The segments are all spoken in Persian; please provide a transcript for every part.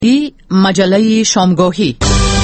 ای مجله شامگاهی.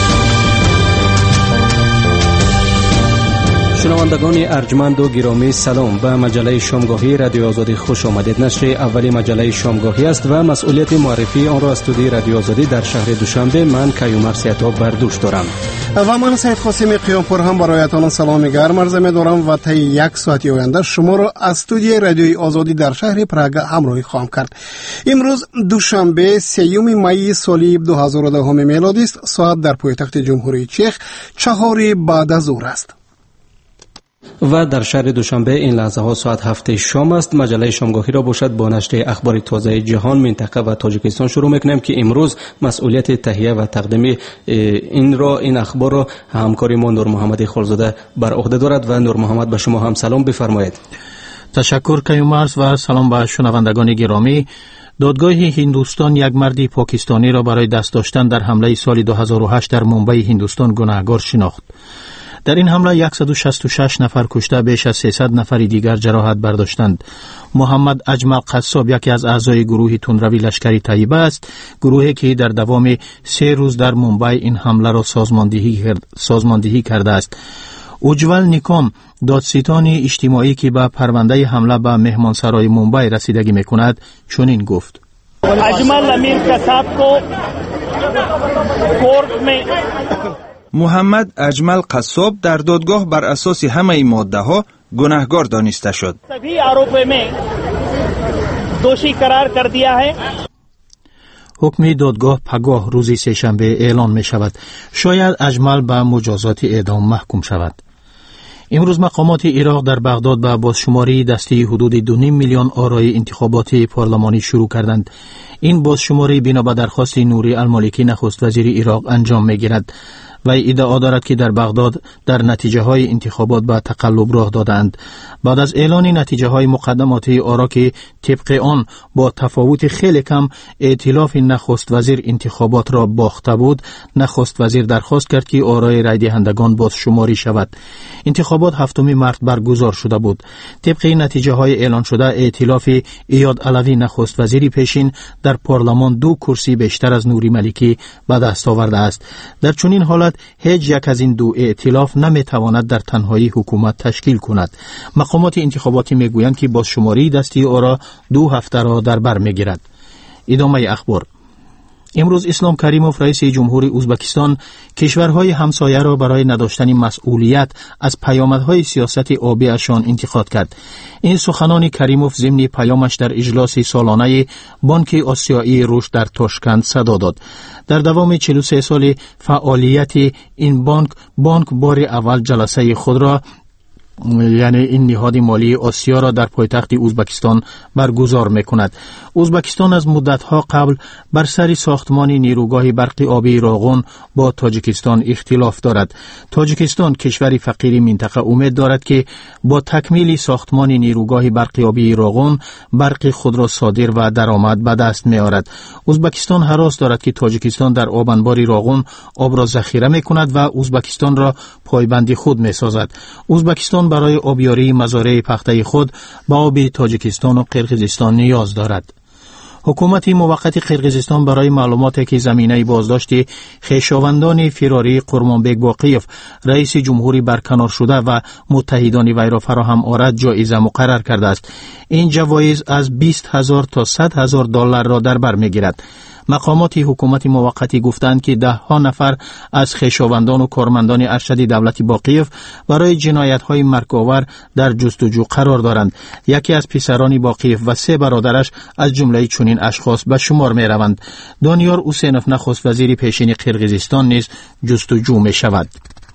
شنوندگان ارجمند و گرامی سلام. به مجله شامگاهی رادیو آزادی خوش آمدید. نشر اولی مجله شامگاهی است و مسئولیت معرفی آن را از استودیوی رادیو آزادی در شهر دوشنبه من کیومرث سیاطو بر دوش دارم و من سید قاسم قیامپور هم برایتان سلام گرم عرض می‌دارم و تا یک ساعت آینده شما را از استودیوی رادیو آزادی در شهر پراگ همراهی خواهم کرد. امروز دوشنبه 3 می سال 2010 میلادی است. ساعت در پایتخت جمهوری چک 4 بعد از ظهر است. و در شهر دوشنبه این لحظه ها ساعت 7 شام است. مجله شامگاهی را باشد با نشر اخبار تازه جهان، منطقه و تاجیکستان شروع میکنیم که امروز مسئولیت تهیه و تقدیم این اخبار را همکاری ما نور محمد خالزاده بر عهده دارد. و نور محمد به شما هم سلام بفرمایید. تشکر کیومرث و سلام به شنوندگان گرامی. دادگاه هندوستان یک مرد پاکستانی را برای دست داشتن در حمله سال 2008 در ممبئی هندوستان گناهکار شناخت. در این حمله 166 نفر کشته، بیش از 300 نفر دیگر جراحت برداشتند. محمد اجمل قصاب یکی از اعضای گروه تندروی لشکری طیبه است، گروهی که در دوام 3 روز در ممبئی این حمله را سازماندهی کرده است. اجول نیکام، دادستان اجتماعی که به پرونده حمله به مهمانسرای ممبئی رسیدگی میکند، چنین گفت: اجمل امیر قصاب کو کورت میں محمد اجمل قصاب در دادگاه بر اساس همه ماده ها گناهکار دانسته شد. سبھی آروپوں میں دوشی قرار کر دیا ہے. حکم دادگاه پگاه روز سه‌شنبه اعلان می شود. شاید اجمل به مجازات اعدام محکوم شود. امروز مقامات عراق در بغداد به بازشماری دستی حدود 2.5 میلیون آرای انتخاباتی پارلمانی شروع کردند. این بازشماری بنا به درخواست نوری المالکی نخست وزیر عراق انجام می گیرد و ادعا دارد که در بغداد در نتیجه های انتخابات به تقلب راه دادند. بعد از اعلان نتیجه های مقدماتی آرا که طبق آن با تفاوت خیلی کم ائتلاف نخست وزیر انتخابات را باخته بود، نخست وزیر درخواست کرد که آرای رای دهندگان باز شماری شود. انتخابات 7 مارس برگزار شده بود. طبق نتیجه های اعلان شده ائتلاف ایاد علوی نخست وزیری پیشین در پارلمان 2 کرسی بیشتر از نوری ملکی به دست آورده است. در چنین حالت هیچ یک از این 2 ائتلاف نمیتواند در تنهایی حکومت تشکیل کند. مقامات انتخاباتی میگویند که بازشماری دستی آرا 2 هفته را در بر میگیرد. ادامه اخبار. امروز اسلام کریموف رئیس جمهوری ازبکستان کشورهای همسایه را برای نداشتن مسئولیت از پیامدهای سیاست آبی اشان انتقاد کرد. این سخنان کریموف ضمن پیامش در اجلاس سالانه بانک آسیایی رشد در تاشکند صدا داد. در دوام 43 سال فعالیت این بانک بار اول جلسه خود را، یعنی این نهاد مالی آسیا را در پایتخت ازبکستان برگزار میکند. ازبکستان از مدتها قبل بر سر ساختمان نیروگاه برق آبی راغون با تاجیکستان اختلاف دارد. تاجیکستان کشوری فقیر منطقه امید دارد که با تکمیل ساختمان نیروگاه برق آبی راغون برق خود را صادر و درآمد به دست میآورد. ازبکستان هراس دارد که تاجیکستان در آب انبار راغون آب را ذخیره میکند و ازبکستان را پایبند خود میسازد. ازبکستان برای آبیاری مزارع پخته خود به آب تاجیکستان و قرقیزستان نیاز دارد. حکومت موقت قرقیزستان برای معلوماتی که زمینه بازداشت خویشاوندان فراری قرمانبک باقیف رئیس جمهوری برکنار شده و متحدان وی را فراهم آورد جایزه مقرر کرده است. این جوایز از 20,000 تا 100,000 دلار را در بر میگیرد. مقامات حکومت موقتی گفتند که 10 نفر از خویشاوندان و کارمندان ارشد دولت باقیف برای جنایت‌های مرگ‌آور در جستجو قرار دارند. یکی از پسران باقیف و 3 برادرش از جمله چنین اشخاص به شمار می‌روند. دانیار حسینوف نخست وزیر پیشین قرقیزستان نیز جستجو می‌شود.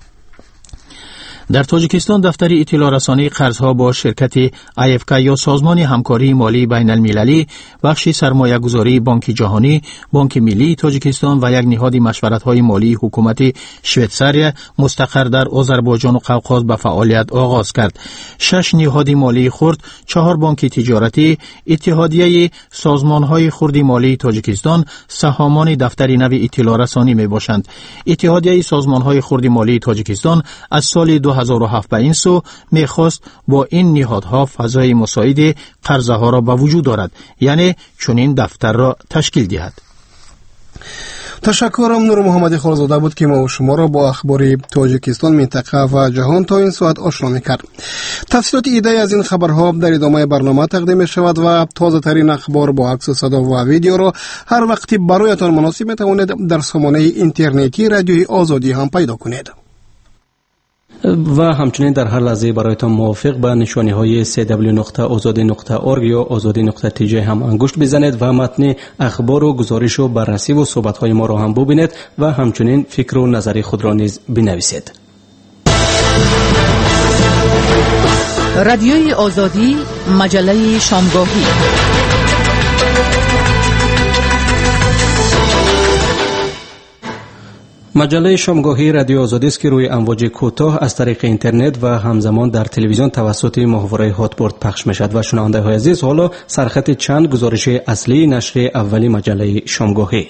در تاجیکستان دفتر اطلاع رسانی قرضها با شرکت IFK یا سازمان همکاری مالی بین المللی، بخش سرمایه گذاری بانک جهانی، بانک ملی تاجیکستان و یک نهاد مشورت‌های مالی حکومت شویتزاریا مستقر در آذربایجان و قوقاز به فعالیت آغاز کرد. 6 نهاد مالی خرد، 4 بانک تجارتی، اتحادیه سازمان‌های خرد مالی تاجیکستان سهامان دفتر نو اطلاع رسانی میباشند. اتحادیه سازمان‌های خرد مالی تاجیکستان از سال 2007 به این سو میخواست با این نهادها فضای مساعد قرضه ها را به وجود دارد، یعنی چنین دفتر را تشکیل دهد. تشکرم. نور محمدی خالزاده بود که ما و شما را با اخبار تاجیکستان، منطقه و جهان تا این ساعت آشنا می‌کرد. تفصیلات ایده از این خبرها در ادامه برنامه تقدیم می‌شود و تازه ترین اخبار با عکس و صدا و ویدیو را هر وقتی برایتان مناسب می‌توانید در سامانه اینترنتی رادیوی آزادی هم پیدا کنید. و همچنین در هر لحظه برایتان موافق به نشانی‌های www.azadi.org یا azadi.tj هم انگشت بزنید و متن اخبار و گزارش و بررسی و صحبت‌های ما را هم ببینید و همچنین فکر و نظر خود را نیز بنویسید. رادیوی آزادی، مجله شامگاهی. مجله شامگاهی رادیو آزادی است که روی امواج کوتاه از طریق اینترنت و همزمان در تلویزیون توسط ماهواره هاتبرد پخش میشد. و شنونده های عزیز، حالا سرخط چند گزارش اصلی نشر اولی مجله شامگاهی.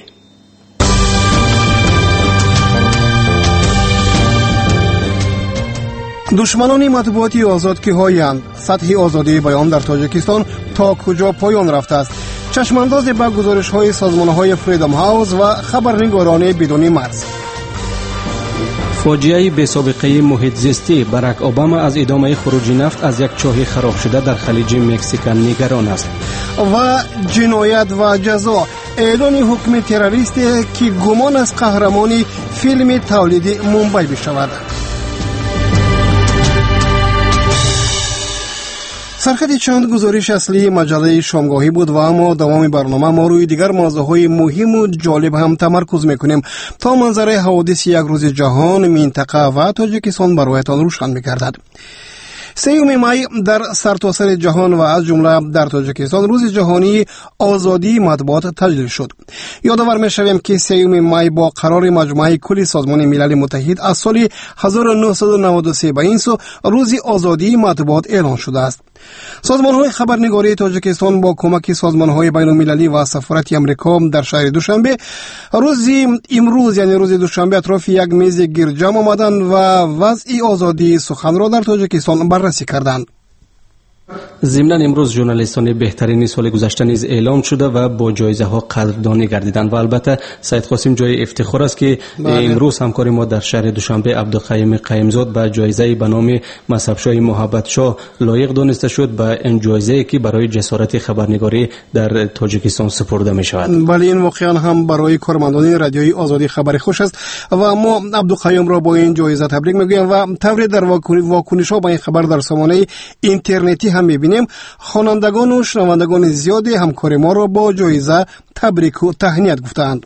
دشمنان مطبوعاتی آزاد که هایند، سطح آزادی بیان در تاجیکستان تا کجا پایان رفته است؟ چشمانداز به گزارش های سازمان های فریدم هاوس و خبرنگاران بدون مرز. فاجعه بی‌سابقه محیط زیستی، باراک اوباما از ادامه خروج نفت از یک چاه خراب شده در خلیج مکزیکن نگران است. و جنایت و جزا، اعلان حکم تروریستی که گمان از قهرمان فیلم تولیدی ممبئی بشود. سرخط چند گزارش اصلی مجله شامگاهی بود و اما دوام برنامه ما روی دیگر موضوعهای مهم و جالب هم تمرکز میکنیم تا منظره حوادث یک روز جهان، منطقه و تاجیکستان برایتان روشن میگردد. 3 می در سرتاسر جهان و از جمله در تاجیکستان روز جهانی آزادی مطبوعات تجلیل شد. یادآور می‌شویم که 3 می با قرار مجمع کل سازمان ملل متحد از سال 1993 به این سو روز آزادی مطبوعات اعلان شده است. سازمان‌های خبرنگاری تاجیکستان با کمک سازمان‌های بین‌المللی و سفارت آمریکا در شهر دوشنبه امروز یعنی روز دوشنبه اطراف یک میز گیرجمع آمدند و وضع آزادی سخن را در تاجیکستان بررسی کردند. ضمناً امروز ژورنالیستان بهترین سال گذشته نیز اعلام شده و با جایزه ها قدردانی گردیدند و البته سید قاسم جای افتخار است که امروز همکار ما در شهر دوشنبه عبدالقیوم قیمزاد به جایزه به نام مصعب محبت شاه لایق دانسته شد، به این جایزه که برای جسارت خبرنگاری در تاجیکستان سپرده می شود. بله، این واقعا هم برای کارمندان رادیوی آزادی خبر خوش است و ما عبدالقیوم را با این جایزه تبریک میگوییم و طوری در واکنش‌ها با این خبر در سامانه اینترنتی هم می‌بینیم. خوانندگان و شنوندگان زیادی همکار ما را با جایزه تبریک و تهنیت گفتند.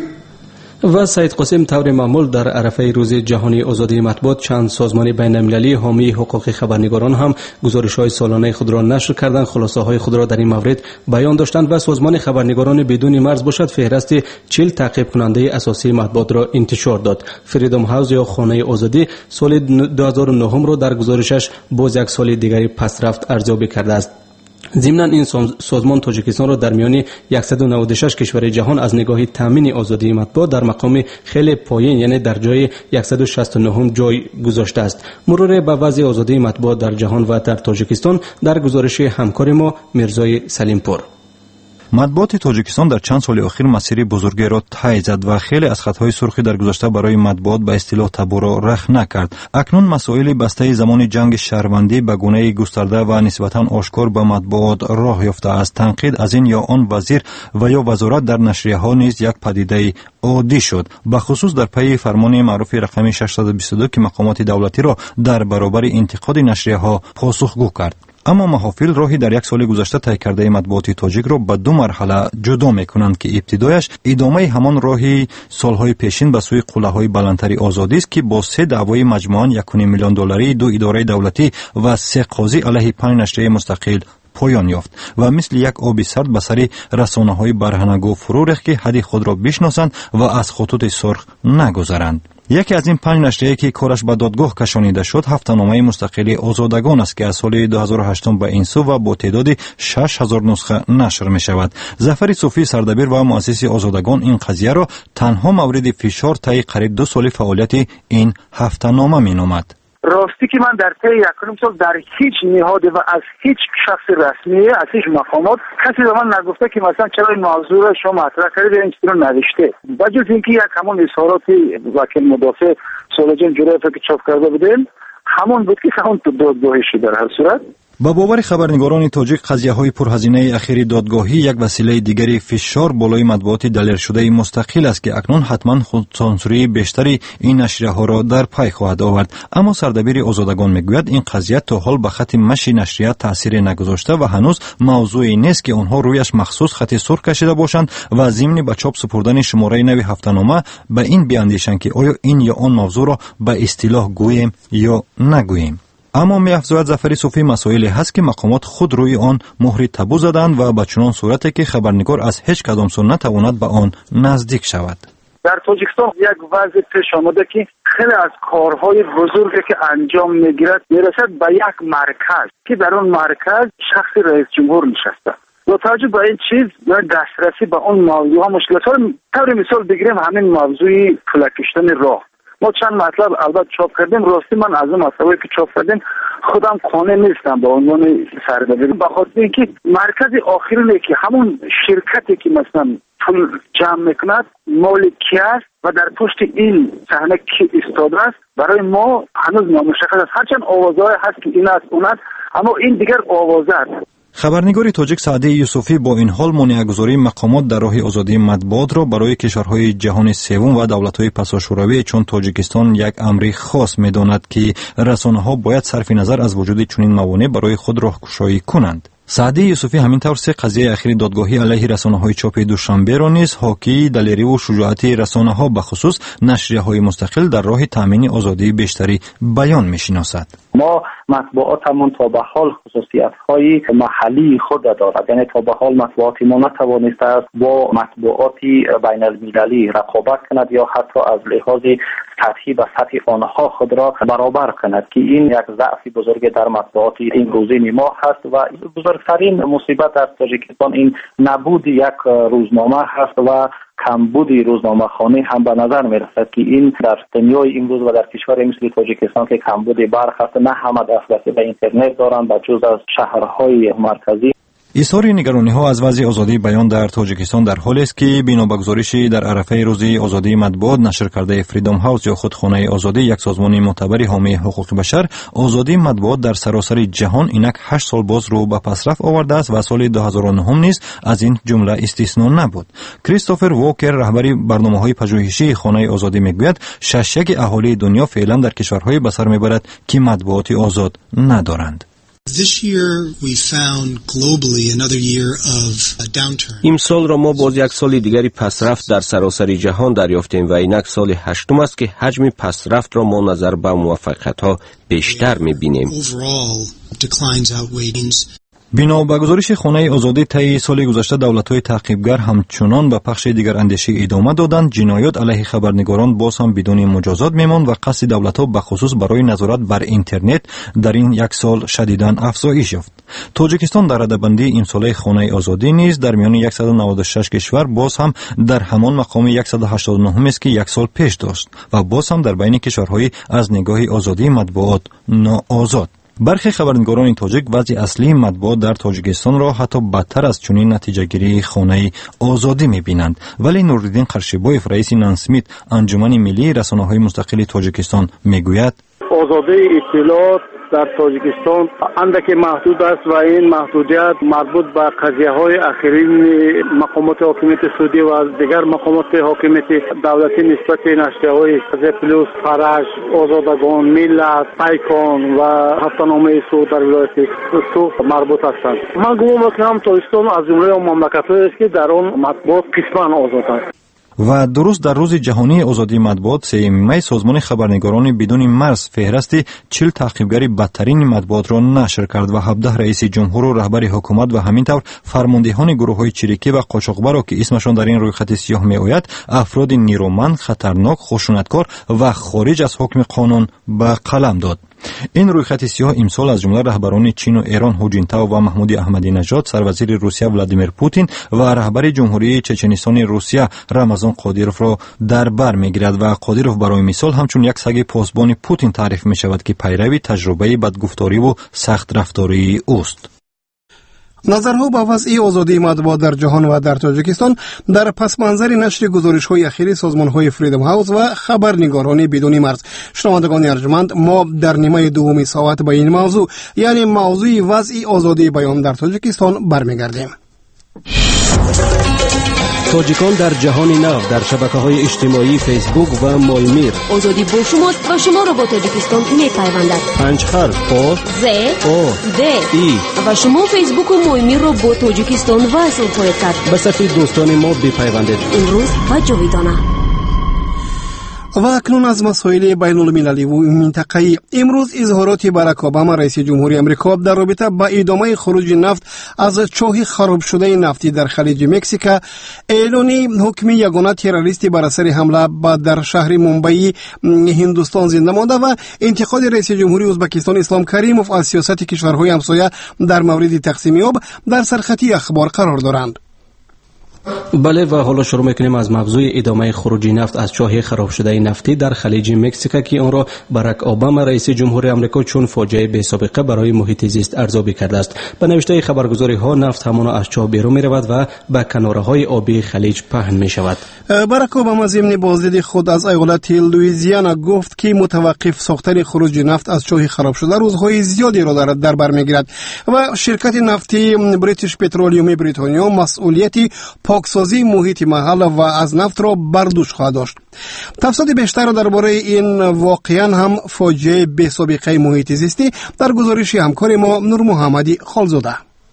و سید قاسم طور معمول در عرفه روز جهانی آزادی مطبوعات چند سازمان بین‌المللی حامی حقوق خبرنگاران هم گزارش‌های سالانه خود را نشر کردند، خلاصه‌های خود را در این مورد بیان داشتند و سازمان خبرنگاران بدون مرز باشد فهرست 40 تعقیب کننده اساسی مطبوعات را انتشار داد. فریدم هاوس یا خانه آزادی سال 2009 را در گزارشش باز یک سال دیگری پسرفت ارزیابی کرده است. ضمناً این سازمان تاجیکستان را در میان 196 کشور جهان از نگاه تامین آزادی مطبوعات در مقام خیلی پایین یعنی در جای 169 جای گذاشته است. مرور به وضع آزادی مطبوعات در جهان و در تاجیکستان در گزارش همکار ما میرزای سلیمپور. مطبوعات تاجیکستان در چند سال اخیر مسیر بزرگی را طی زد و خیلی از خطهای سرخی در گذشته برای مطبوعات به اصطلاح تبو را رخ نکرد. اکنون مسائل بسته زمان جنگ شهروندی به گونه گسترده و نسبتاً آشکار به مطبوعات راه یافته است. تنقید از این یا آن وزیر و یا وزارت در نشریه‌ها نیز یک پدیده عادی شد، به خصوص در پی فرمان معروف رقم 622 که مقامات دولتی را در برابر انتقاد نشریه‌ها پاسخگو کرد. اما محافل راهی در یک سال گذشته طی کرده مطبوعات تاجیک را به 2 مرحله جدا می‌کنند که ابتدایش ادامه همان راهی سالهای پیشین به سوی قله‌های بلندتری آزادی است که با 3 دعوای مجموعاً 1.5 میلیون دلاری 2 اداره دولتی و 3 قاضی علیه 5 نشریه مستقل پایان یافت و مثل یک آب سرد به سر رسانه‌های برهنگو فرو ریخت که حد خود را بشناسند و از خطوط سرخ نگذرند. یکی از این 5 نشریه که کارش به دادگاه کشانیده شد هفته‌نامه مستقل آزادگان است که از سال 2008 به این سو و با تعداد 6000 نسخه نشر می شود. ظفر صوفی سردبیر و مؤسس آزادگان این قضیه را تنها مورد فشار طی قریب 2 سال فعالیت این هفته‌نامه می نامد. راستی که من در طی 1 سال در هیچ نهاد و از هیچ شخص رسمی از هیچ مقامات کسی به من نگفته که مثلا چرا این موضوع را شما مطرح کردید این چیزی رو نوشته. و جز اینکه یک همون اظهاراتی وکیل مدافع سولجان جوریف که چاپ کرده بودیم همون بود که همون تو دادگاهی شد. در هر صورت با باور خبرنگاران تاجیک قضیه‌های پرهزینه اخیر دادگاهی یک وسیله دیگری فشار بالای مطبوعات دلیر شده مستقل است که اکنون حتما خودسانسوری بیشتری این نشریه‌ها را در پی خواهد آورد. اما سردبیر آزادگان میگوید این قضیه تا حال به خط مشی نشریه تاثیر نگذاشته و هنوز موضوعی نیست که آنها رویش مخصوص خط سرخ کشیده باشند و ضمن به چاپ سپردن شماره نوی هفته‌نامه به این بیاندیشند که آیا این یا آن موضوع را به اصطلاح گوییم یا نگوییم. اما می‌افزاید ظفر صوفی مسائلی هست که مقامات خود روی آن مهر تابو زدند و به چنان صورتی که خبرنگار از هیچ کدام سو نتواند به آن نزدیک شود. در تاجیکستان یک وضع پیش آمده که خیلی از کارهای بزرگی که انجام میگیرد میرسد به یک مرکز که در اون مرکز شخص رئیس جمهور نشسته. با توجه به این چیز دسترسی به اون موضوع ها مشکل است. طور مثال بگیریم همین موضوع فلک کشیدن راه. ما چند مطلب البته چاپ کردیم. راستی من از اون مطلبی که چاپ کردیم خودم قانع نیستم به عنوان سردبیر، به خاطر اینکه مرکز آخرینه که همون شرکتی که مثلا پول جمع میکند مال کی است و در پشت این صحنه کی ایستاده است برای ما هنوز نامشخص است. هرچند آوازهای هست که این است اون است، اما این دیگر آوازه است. خبرنگار تاجیک سعدی یوسفی با این حال مانع‌گذاری مقامات در راه آزادی مطبوعات را برای کشورهای جهان سوم و دولت‌های پساشوروی چون تاجیکستان یک امر خاص می‌داند که رسانه‌ها باید صرف نظر از وجود چنین موانع برای خود راهگشایی کنند. سعدی یوسفی همینطور سه قضیه اخیر دادگاهی علیه رسانه‌های چاپ دوشنبه را نیز حاکی دلیری و شجاعت رسانه‌ها به خصوص نشریه‌های مستقل در راه تامین آزادی بیشتری بیان می‌شناسد. ما مطبوعاتمون تا به حال خصوصیت‌های محلی خود دارد، یعنی تا به حال مطبوعات ما نتوانسته است با مطبوعات بین المللی رقابت کند یا حتی از لحاظ سطحی و سطح آنها خود را برابر کند که این یک ضعف بزرگ در مطبوعات این روزین ما هست و بزرگترین مصیبت در تاجیکستان این نبود یک روزنامه هست و کمبود روزنامه خانه هم به نظر می رسد که این در دنیای امروز و در کشور مثل تاجیکستان که کمبود برق هست نه همه دسترسی به اینترنت دارند و جز از شهرهای مرکزی. اظهار نگرانی‌ها از وضع آزادی بیان در تاجیکستان در حالی است که بنا به گزارشی در عرفه روز آزادی مطبوعات نشر کرده فریدم هاوس یا خودخانه آزادی، یک سازمان معتبر حامی حقوق بشر، آزادی مطبوعات در سراسر جهان اینک 8 سال باز رو به پسرفت آورده است و سال 2009 نیز از این جمله استثنا نبود. کریستوفر واکر رهبر برنامه‌های پژوهشی خانه آزادی میگوید 6 اهالی دنیا فعلا در کشورهای به سر میبرد که مطبوعات آزاد ندارند. امسال را ما باز یک سال دیگری پسرفت در سراسر جهان دریافتیم و اینک سال 8 است که حجم پسرفت را ما نظر به موفقیت‌ها بیشتر می‌بینیم. بنا به گزارش خانه آزادی طی سال گذشته دولت‌های تعقیبگر همچنان به پخش دیگر اندیشه ادامه دادند. جنایات علیه خبرنگاران باز هم بدون مجازات میماند و قصد دولت‌ها به خصوص برای نظارت بر اینترنت در این یک سال شدیداً افزایش یافت. تاجیکستان در رده‌بندی امساله خانه آزادی نیز در میان 196 کشور باز هم در همان مقام 189 است که یک سال پیش داشت و باز هم در بین کشورهای از نگاه آزادی مطبوعات ناآزاد. برخی خبرنگاران تاجیک وضع اصلی مطبوعات در تاجیکستان را حتی بدتر از چنین نتیجه گیری خانه آزادی می‌بینند، ولی نورالدین قرشیبایف رئیس نانسمیت انجمن ملی رسانه‌های مستقل تاجیکستان میگوید آزادی اطلاعات در تاجیکستان اندکی محدود است و این محدودیت مربوط به قضیه‌های اخرین مقامات حاکمیت سعودی و دیگر مقامات حاکمیت دولتی نسبت نشریه‌های پلوس، فرج، آزادگان، ملت، پیکان و هفته‌نامه سعود در ولایت سوخت مربوط هستند. من گمان می‌کنم تاجیکستان از جمله مملکت‌هایی است که در آن مطبوعات قسماً آزاد است. و درست در روز جهانی آزادی مطبوعات 3 می سازمان خبرنگاران بدون مرز فهرست 40 تعقیبگر بدترین مطبوعات را نشر کرد و 17 رئیس جمهور و رهبر حکومت و همینطور فرماندهان گروه‌های چریکی و قاچاقبر را که اسمشان در این رویخط سیاه میآید افراد نیرومند، خطرناک، خشونتکار و خارج از حکم قانون به قلم داد. این رویخط سیاه امسال از جمله رهبران چین و ایران هو جینتائو و محمود احمدی نژاد، سروزیر روسیه ولادیمیر پوتین و رهبر جمهوری چچنستان روسیه رمضان قادیروف را در بر میگیرد و قادیروف برای مثال همچون یک سگ پاسبان پوتین تعریف می شود که پیروی تجربه بدگفتاری و سخت رفتاری اوست. نظرها با وضع آزادی مطبوعات در جهان و در تاجیکستان در پس منظر نشر گزارش‌های اخیر سازمان‌های فریدم هاوس و خبرنگاران بدون مرز. شنوندگان ارجمند، ما در نیمه دوم ساعت به این موضوع، یعنی موضوع وضع آزادی بیان در تاجیکستان برمیگردیم. تاجیکان در جهان نو در شبکه‌های اجتماعی فیسبوک و مالمیر. آزادی با شماست و شما را با تاجیکستان می‌پیوندد. 5 حرف او ز او د ای و شما فیسبوک و مالمیر را با تاجیکستان وصل خواهید کرد. به صفحه دوستان ما بپیوندید. امروز و جاویدانه. و اکنون از مسائل بین المللی و منطقه‌ای. امروز اظهارات باراک اوباما رئیس جمهوری آمریکا در رابطه با ادامه خروج نفت از چاه خراب شده نفتی در خلیج مکزیک، اعلان حکم یگانه تروریستی بر اثر حمله در شهر مومبئی هندوستان زنده مانده و انتقاد رئیس جمهوری ازبکستان اسلام کریموف از سیاست کشورهای همسایه در مورد تقسیم آب در سرخطی اخبار قرار دارند. بله، و حالا شروع میکنیم از موضوع ادامه خروج نفت از چاه خراب شده نفتی در خلیج مکزیک که آن را باراک اوباما رئیس جمهوری آمریکا چون فاجعه بی سابقه برای محیط زیست ارزیابی کرده است. به نوشته خبرگزاری ها نفت همانا از چاه بیرون می رود و به کناره های آبی خلیج پهن می شود. باراک اوباما ضمن بازدید خود از ایالت لوئیزیانا گفت که متوقف ساختن خروج نفت از چاه خراب شده روزهای زیادی را در بر میگیرد و شرکت نفتی بریتیش پترولیوم بریتانیا مسئولیت پاکسازی محیط محل و از نفت را بر دوش خواهد داشت. تفصیل بیشتر درباره این واقعا هم فاجعه بی سابقه محیط زیستی در گزارش همکار ما نور محمدی خالزاده.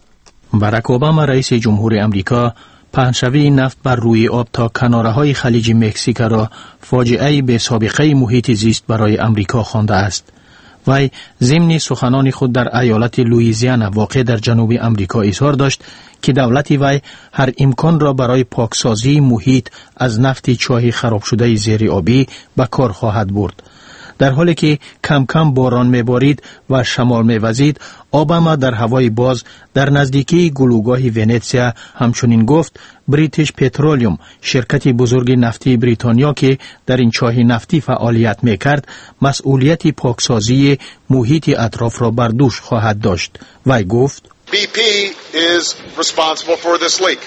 باراک اوباما رئیس جمهوری آمریکا پهنشوی نفت بر روی آب تا کناره های خلیج مکزیک را فاجعه بی سابقه محیط زیست برای آمریکا خوانده است. وی ضمن سخنان خود در ایالت لوئیزیانا واقع در جنوب آمریکا اظهار داشت که دولت وی هر امکان را برای پاکسازی محیط از نفت چاه خراب شده زیر آبی به کار خواهد برد. در حالی که کم کم باران میبارید و شمال میوزید، اوباما در هوای باز در نزدیکی گلوگاه ونیتسیا همچنین گفت بریتیش پترولیوم، شرکت بزرگ نفتی بریتانیا که در این چاه نفتی فعالیت میکرد، مسئولیت پاکسازی محیط اطراف را بر دوش خواهد داشت. وی گفت BP is responsible for this leak.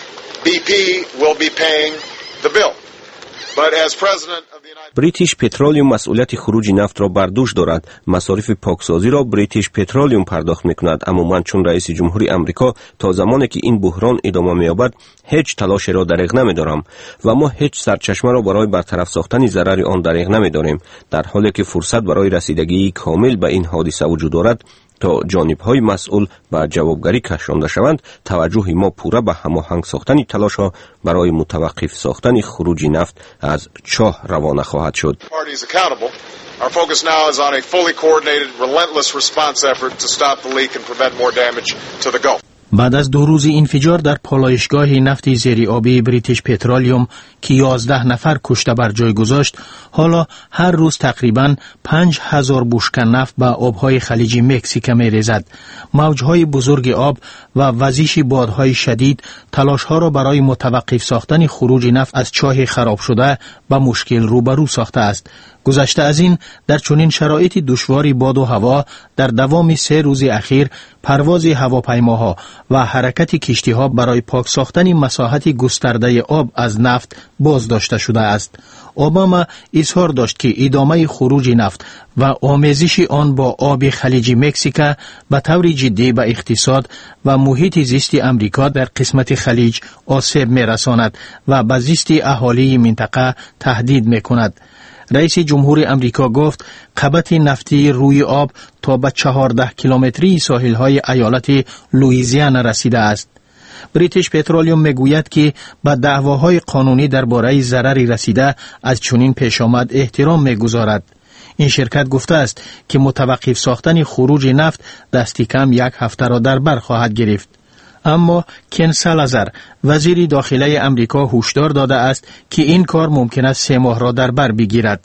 BP will be paying the bill. But as president of the United بریتیش پترولیوم مسئولیت خروج نفت را بر دوش دارد. مصارف پاکسازی را بریتیش پترولیوم پرداخت میکند. اما من چون رئیس جمهوری آمریکا تا زمانی که این بحران ادامه می‌یابد هیچ تلاشی را دریغ نمی‌دارم و ما هیچ سرچشمه را برای برطرف ساختن ضرر آن دریغ نمی‌داریم. در حالی که فرصت برای رسیدگی کامل به این حادثه وجود دارد تا جانب‌های مسئول به جوابگری کشانده شوند، توجه ما پورا به هماهنگ ساختن تلاش‌ها برای متوقف ساختن خروج نفت از چاه روانه خواهد شد. Our focus now is on a fully coordinated, relentless response effort to stop the leak and prevent more damage to the Gulf. بعد از 2 روز انفجار در پالایشگاه نفت زیر آبی بریتیش پترولیوم که 11 نفر کشته بر جای گذاشت، حالا هر روز تقریباً 5000 بشکه نفت به آبهای خلیج مکزیک می‌ریزد. موجهای بزرگ آب و وزش بادهای شدید تلاش‌ها را برای متوقف ساختن خروج نفت از چاه خراب شده به مشکل روبرو ساخته است. گذشته از این، در چنین شرایط دشواری باد و هوا در دوام 3 روز اخیر پرواز هواپیماها و حرکت کشتی‌ها برای پاک ساختن مساحت گسترده آب از نفت باز داشته شده است. اوباما اظهار داشت که ادامه خروج نفت و آمیزش آن با آب خلیج مکزیک به طور جدی به اقتصاد و محیط زیست آمریکا در قسمت خلیج آسیب می‌رساند و به زیست اهالی منطقه تهدید می‌کند. رئیس جمهوری آمریکا گفت قبط نفتی روی آب تا به 14 کیلومتری ساحل‌های ایالت لوئیزیانا رسیده است. بریتیش پترولیوم میگوید که به دعواهای قانونی درباره ضرری رسیده از چنین پیش آمد احترام میگذارد. این شرکت گفته است که متوقف ساختن خروج نفت دستی کم 1 هفته را در بر خواهد گرفت. اما کن سالازار وزیر داخلی امریکا هشدار داده است که این کار ممکن است 3 ماه را در بر بگیرد. به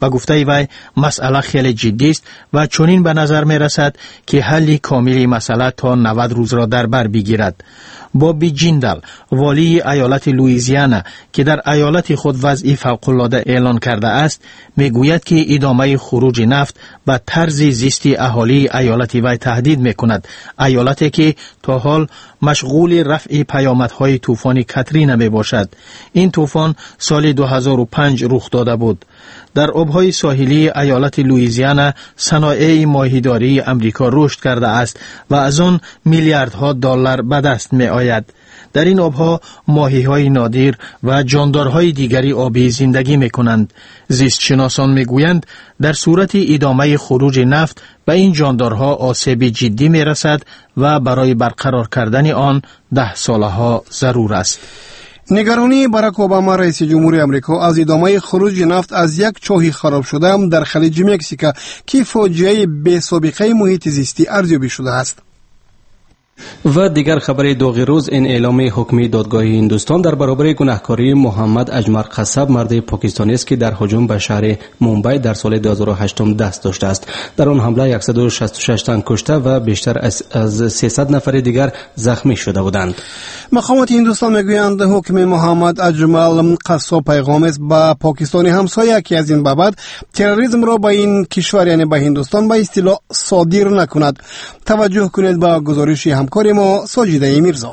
به گفته وی مسئله خیلی جدی است و چنین به نظر می رسد که حل کاملی مسئله تا 90 روز را در بر بگیرد. بابی جیندل، والی ایالت لوئیزیانا که در ایالت خود وضع فوق‌العاده اعلان کرده است، میگوید که ادامه خروج نفت به طرز زیست اهالی ایالت وی تهدید میکند، ایالتی که تا حال مشغول رفع پیامدهای طوفان کاترینا می باشد. این طوفان سال 2005 رخ داده بود. در آبهای ساحلی ایالت لوئیزیانا صنایع ماهیداری امریکا رشد کرده است و از آن میلیاردها دلار به دست می آید. در این آبها ماهی‌های نادر و جاندارهای دیگری آبی زندگی می کنند. زیستشناسان می گویند در صورت ادامه خروج نفت به این جاندارها آسیب جدی می رسد و برای برقرار کردن آن 10 سالها ضرور است. نگرانی باراک اوباما رئیس جمهوری آمریکا از ادامه خروج نفت از یک چاه خراب شده در خلیج مکزیک که فاجعه بی‌سابقه محیط زیستی ارزیابی شده است. و دیگر خبر داغ روز این اعلام حکمی دادگاه هندوستان در برابر گناهکاری محمد اجمل قصب، مرد پاکستانی است که در هجوم به شهر مومبای در سال 2008 دست داشته است. در آن حمله 166 تن کشته و بیشتر از 300 نفر دیگر زخمی شده بودند. مقامات هندوستان میگویند حکم محمد اجمل قصب پیغام است به پاکستانی همسایه که از این بعد تروریسم را به این کشور یعنی به هندوستان به اصطلاح صادر نکند. توجه کنید به گزارش همکار ما ساجده میرزا.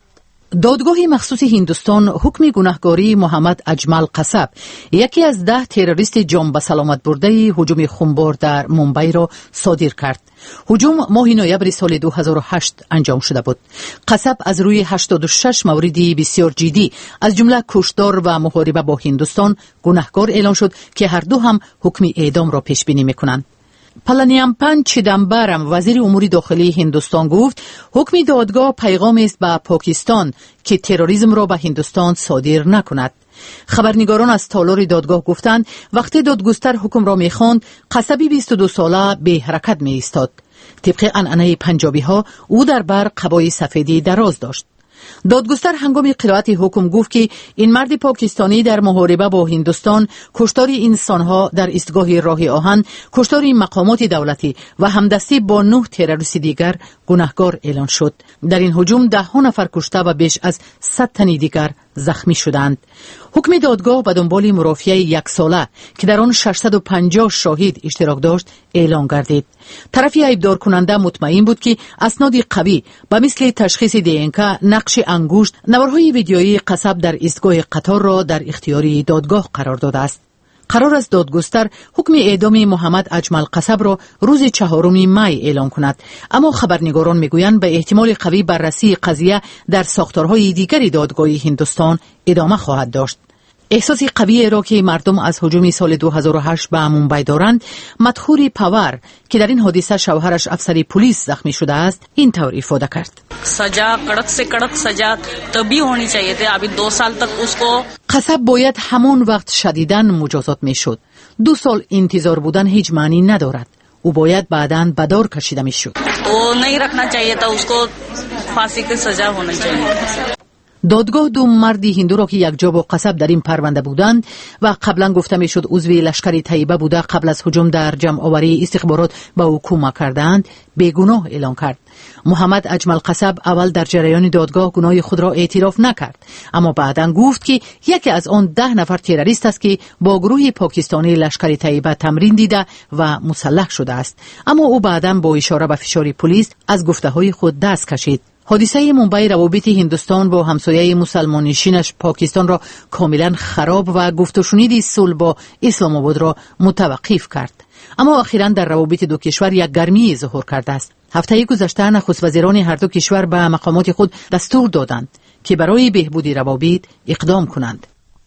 دادگاه مخصوص هندوستان حکم گناهکاری محمد اجمل قصب، یکی از 10 تروریست جان به سلامت برده هجوم خونبار در مومبای را صادر کرد. هجوم ماه نوامبر سال 2008 انجام شده بود. قصب از روی 86 مورد بسیار جدی از جمله کشتار و محاربه با هندوستان گناهکار اعلان شد که هر دو هم حکم اعدام را پیش بینی می‌کنند. پلانیامپان چیدامبرم، وزیر امور داخلی هندوستان، گفت حکم دادگاه پیغام است به پاکستان که تروریسم را به هندوستان صادر نکند. خبرنگاران از تالار دادگاه گفتند وقتی دادگستر حکم را می‌خواند، قصبی 22 ساله به حرکت می‌ایستاد. طبق عنعنه پنجابی ها او در بر قبای سفیدی دراز داشت. دادگستر هنگام قرائت حکم گفت که این مرد پاکستانی در محاربه با هندوستان، کشتار انسانها در ایستگاه راه آهن، کشتار مقامات دولتی و همدستی با 9 تروریست دیگر گناهکار اعلان شد. در این هجوم 10 نفر کشته و بیش از 100 تن دیگر زخمی شدند. حکم دادگاه به دنبال مرافعه 1 ساله که در آن 650 شاهد اشتراک داشت اعلان گردید. طرف ایبدار کننده مطمئن بود که اسناد قوی به مثل تشخیص دی‌ان‌که، نقش انگشت، نوارهای ویدیویی قصب در ایستگاه قطار را در اختیار دادگاه قرار داده است. قرار است دادگستر حکم اعدام محمد اجمل قصب را روز 4 می اعلان کند، اما خبرنگاران میگویند به احتمال قوی بررسی قضیه در ساختارهای دیگری دادگاه هندوستان ادامه خواهد داشت. احساس قوی را که مردم از هجوم سال 2008 به مومبای دارند، مدخور پاور که در این حادثه شوهرش افسر پلیس زخمی شده است این طور ifade کرد. سزا کڑک سے کڑک سزا تبھی ہونی چاہیے تھی. ابھی 2 سال تک اس کو قصب باید همان وقت شدیداً مجازات میشد. 2 سال انتظار بودن هیچ معنی ندارد. او باید بعداً به دار کشیده میشد. تو نہیں رکھنا چاہیے تھا، اس کو پھانسی کی سزا ہونا چاہیے. دادگاه 2 مرد هندو را که یک جا با قصب در این پرونده بودند و قبلا گفته میشد عضو لشکر طیبه بوده قبل از هجوم در جمع آوری استخبارات به او کمک کردند بیگناه اعلان کرد. محمد اجمل قصب اول در جریان دادگاه گناه خود را اعتراف نکرد، اما بعداً گفت که یکی از آن 10 نفر تروریست است که با گروه پاکستانی لشکر طیبه تمرین دیده و مسلح شده است، اما او بعداً با اشاره به فشار پلیس از گفته‌های خود دست کشید. حادثه مومبای روابط هندوستان با همسایه مسلمان نشینش پاکستان را کاملا خراب و گفت و شنید صلح با اسلام آباد را متوقف کرد، اما اخیراً در روابط دو کشور یک گرمی ظهور کرده است. هفته گذشته نخست وزیران هر دو کشور به مقامات خود دستور دادند که برای بهبود روابط اقدام کنند.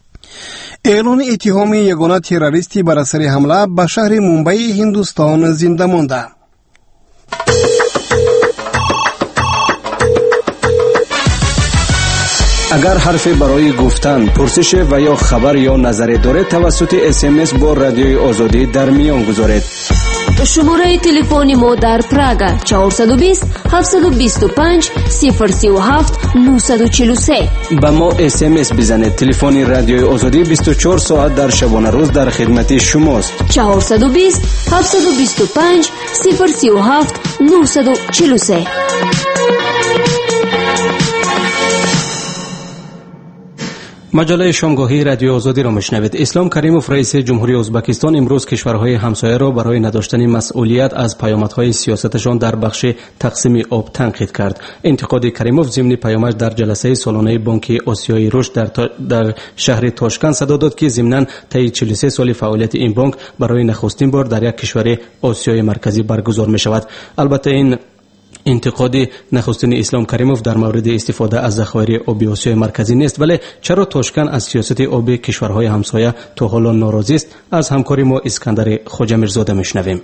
اعلان اتهام یگانه تروریستی بر اثر حمله به شهر مومبای هندوستان زنده مانده. اگر حرفی برای گفتن، پرسش و یا خبر یا نظری دارید توسط SMS با رادیوی آزادی در میان گذارید. شماره تلفن ما در پراگ 420 725 037 943. با ما SMS بزنید. تلفن رادیوی آزادی 24 ساعت در شبانه روز در خدمت شماست. 420 725 037 943. مجله شامگاهی رادیو آزادی را میشنوید. اسلام کریموف رئیس جمهوری ازبکستان امروز کشورهای همسایه را برای نداشتن مسئولیت از پیامدهای سیاستشان در بخش تقسیم آب تنقید کرد. انتقاد کریموف ضمن پیامش در جلسه سالانه بانک آسیای رشد در شهر تاشکند صدا داد که ضمناً طی 43 سال فعالیت این بانک برای نخستین بار در یک کشور آسیای مرکزی برگزار می شود. البته این انتقاد نخستین اسلام کریموف در مورد استفاده از ذخایر آبی آسیای مرکزی نیست، ولی چرا تاشکند از سیاست آبی کشورهای همسایه تا حالا ناراضی است؟ از همکار ما اسکندر خواجه میرزاده میشنویم.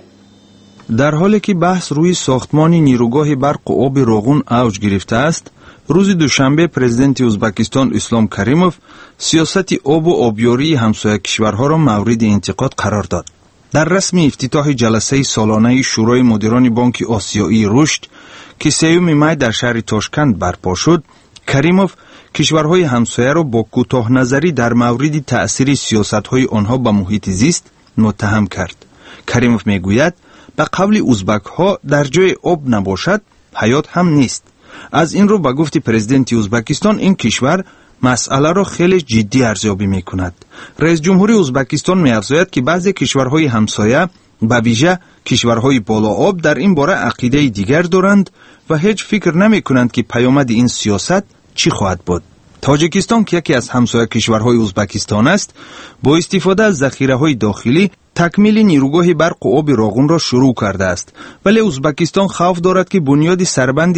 در حالی که بحث روی ساختمان نیروگاه برق و آب روغون اوج گرفته است، روز دوشنبه پرزیدنت ازبکستان اسلام کریموف سیاست آب و آبیاری همسایه کشورها را مورد انتقاد قرار داد. در رسم افتتاح جلسه سالانه شورای مدیران بانک آسیایی رشد که 3 می در شهر تاشکند برپا شد، کریموف کشورهای همسایه را با کوتاه نظری در مورد تأثیر سیاست‌های آنها به محیط زیست متهم کرد. کریموف میگوید به قول ازبک‌ها در جای آب نباشد حیات هم نیست. از این رو به گفت پرزیدنت ازبکستان این کشور مسئله را خیلی جدی ارزیابی می‌کند. رئیس جمهوری ازبکستان می‌افزاید که بعضی کشورهای همسایه به ویژه کشورهای بالا آب در این باره عقیده دیگر دارند و هیچ فکر نمی کنند که پیامد این سیاست چی خواهد بود. تاجیکستان که یکی از همسایه کشورهای ازبکستان است، با استفاده از ذخیره‌های داخلی تکمیل نیروگاه برق و آب روغون را شروع کرده است، ولی ازبکستان خوف دارد که بنیاد سربند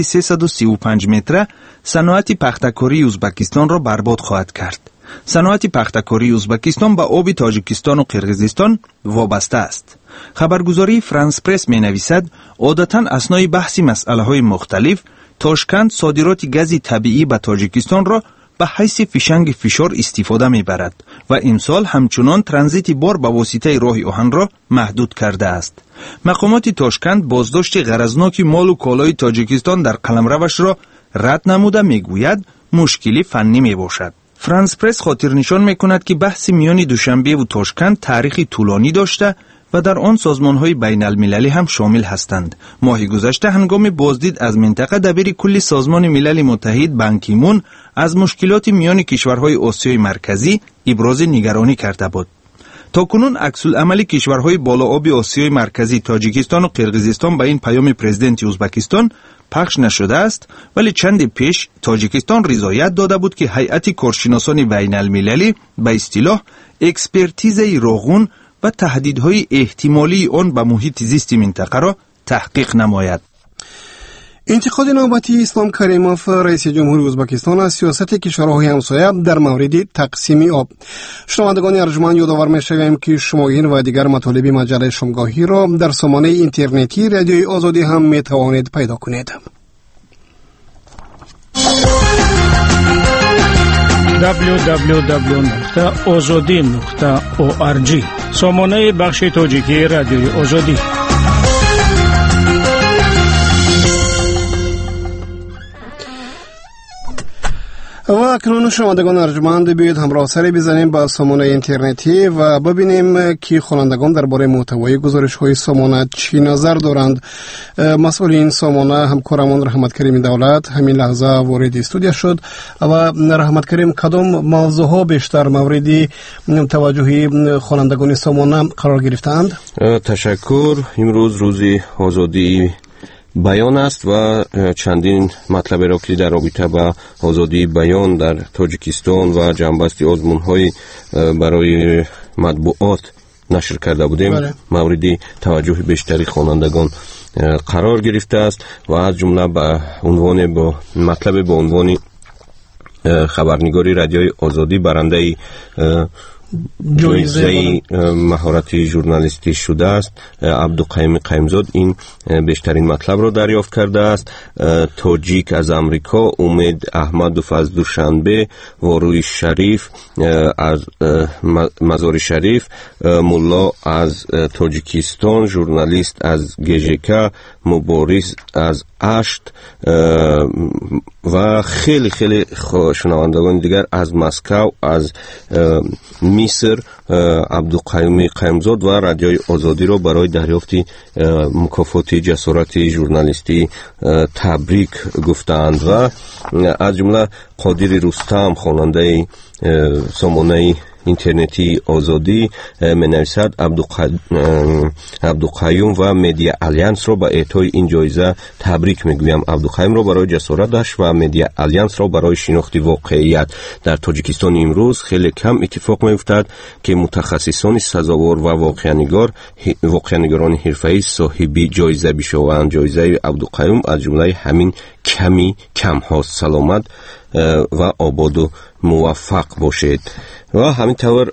335 متره صنعت پخته‌کاری ازبکستان را برباد خواهد کرد. صنعت پخته‌کاری ازبکستان به آب تاجیکستان و قرقیزستان وابسته است. خبرگزاری فرانس پرس می نویسد عادتاً اثنای بحث مسئله‌های مختلف تاشکند صادرات گاز طبیعی به تاجیکستان را به حیث فشنگ فشار استفاده می برد و امسال همچنان ترانزیت بار به واسطه راه آهن را محدود کرده است. مقامات تاشکند بازداشت غرضناک مال و کالای تاجیکستان در قلمروش را رد نموده میگوید مشکلی فنی می باشد. فرانس پرس خاطر نشان می کند که بحث میان دوشنبه و تاشکند تاریخی طولانی داشته و در آن سازمان‌های بین المللی هم شامل هستند. ماه گذشته هنگام بازدید از منطقه دبیر کل سازمان ملل متحد بان کی مون از مشکلات میان کشورهای آسیای مرکزی ابراز نگرانی کرده بود. تاکنون عکس‌العمل کشورهای بالا آب آسیای مرکزی تاجیکستان و قرقیزستان به این پیام پرزیدنت ازبکستان پخش نشده است، ولی چند پیش تاجیکستان رضایت داده بود که هیئت کارشناسان بین المللی به اصطلاح اکسپرتیز روغون و تهدیدهای احتمالی آن به محیط زیست منطقه را تحقیق نماید. انتقاد نوبتی اسلام کریموف رئیس جمهوری ازبکستان از سیاست کشورهای همسایه در مورد تقسیم آب. شنوندگان ارجمند یادآور می‌شویم که شما این و دیگر مطالب مجله شامگاهی را در سامانه اینترنتی رادیوی آزادی هم می‌توانید پیدا کنید. www.azadi.org سامانه بخش تاجیکی رادیوی آزادی. و اکنون شنوندگان ارجمند بیایید همراه سری بزنیم با سامانه اینترنتی و ببینیم که خوانندگان درباره محتوای گزارش‌های سامانه چی نظر دارند. مسئول این سامانه همکارمون رحمت کریم دولت همین لحظه وارد استودیو شد و رحمت کریم کدام موضوعها بیشتر مورد توجه خوانندگان سامانه قرار گرفتند؟ تشکر. امروز روز آزادی بیان است و چندین مطلب را که در رابطه با آزادی بیان در تاجیکستان و جنبستی آزمون‌های برای مطبوعات نشر کرده بودیم مورد توجه بیشتری خوانندگان قرار گرفته است و از جمله با عنوان خبرنگاری رادیوی آزادی برنده جایزه مهارت ژورنالیستی شده است. عبدالقیوم قیمزاد این بیشترین مطلب را دریافت کرده است. تاجیک از امریکا، امید احمد و فضل دوشنبه، واروی شریف از مزار شریف، ملا از تاجیکستان، ژورنالیست از گژک، مبارز از اشت و خیلی خیلی شنوندگان دیگر از مسکو، از مصر. عبدالقیوم قیمزاد و رادیوی آزادی را برای دریافت مکافات جسارت ژورنالیستی تبریک گفتند و از جمله قادر رستم، خواننده سامانه اینترنتی آزادی، می‌نویسد عبدالقیوم و مدیا آلیانس را با اعطای این جایزه تبریک میگویم. عبدالقیوم را برای جسارتش و مدیا آلیانس را برای شناخت واقعیت. در تاجیکستان امروز خیلی کم اتفاق می‌افتد که متخصصان سزاوار و واقع‌نگاران حرفه‌ای صاحب جایزه بشوند. جایزه عبدالقیوم از جمله همین کم هاست. سلامت و آباد و موفق باشید. و همینطور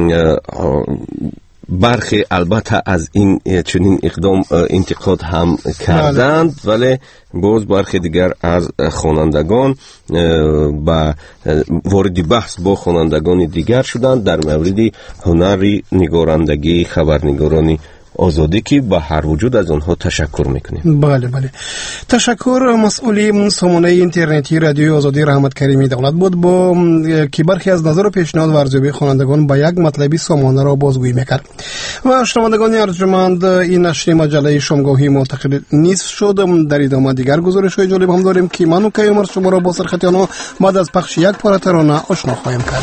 برخی البته از این چنین اقدام انتقاد هم کردند، ولی باز برخی دیگر از خوانندگان با وارد بحث با خوانندگان دیگر شدند در مورد هنری نگارندگی خبرنگارانی آزادی که به هر وجود از آنها تشکر میکنیم. بله. تشکر. مسئول سامانه اینترنتی رادیوی آزادی رحمت کریمی دولت بود با که برخی از نظر و پیشنهاد و ارزیابی خوانندگان با یک مطلبی سامانه را بازگویی میکرد. و شنوندگان ارجمند، این نشر مجله شامگاهی معتقد نیست شد. در ادامه دیگر گزارش‌های جالب هم داریم که من و کیومر شما را با سرخطیان بعد از پخش یک پاره ترانه آشنا خواهیم کرد.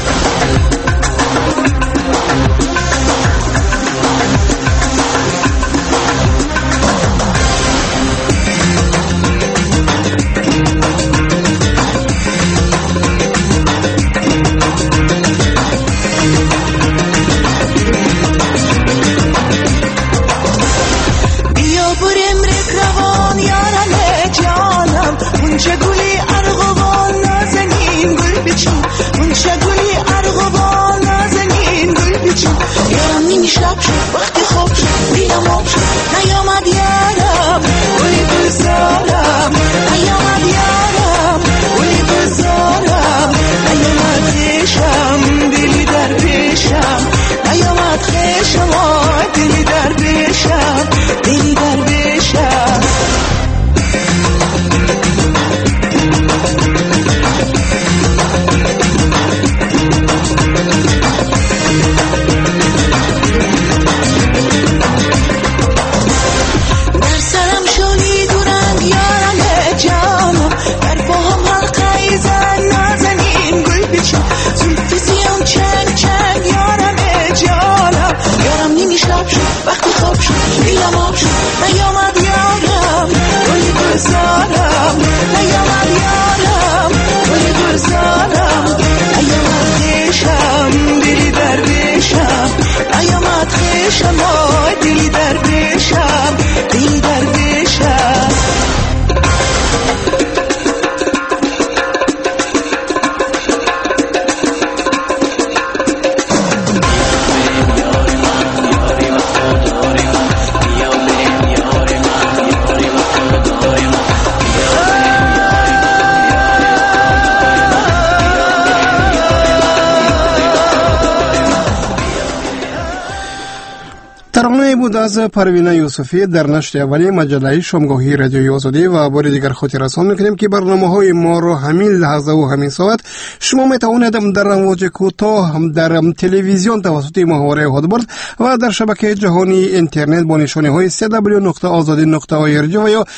بود از پروینه یوسفی در نشر اولی مجله شامگاهی رادیوی آزادی و بار دیگر خاطر رسان میکنیم که برنامه‌های ما رو همین لحظه و همین ساعت شما میتوانید در امواج کوتاه در تلویزیون توسط محوره هادبارد و در شبکه جهانی اینترنت با نشانه های www.azadi.org و یا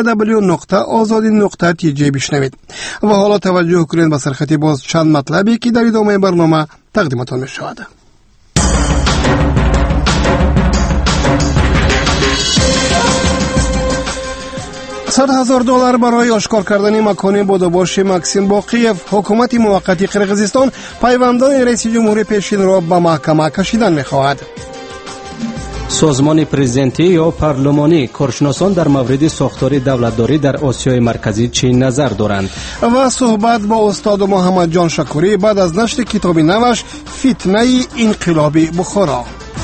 www.azadi.tg بشنوید. و حالا توجه کنید به سرخطی باز چند مطلبی که در ادامه برنامه تقدیمتان میشود. $100,000 برای آشکار کردن مکان باداباش ماکسیم باقیف. حکومت موقتی قرقیزستان پیوندان رئیس جمهوری پیشین را به محکمه کشیدن می‌خواهد. سازمان پرزیدنتی یا پارلمانی کارشناسان در مورد ساختار دولتداری در آسیای مرکزی چه نظر دارند؟ و صحبت با استاد محمد جان شکوری بعد از نشر کتاب نوش فتنه انقلاب بخارا.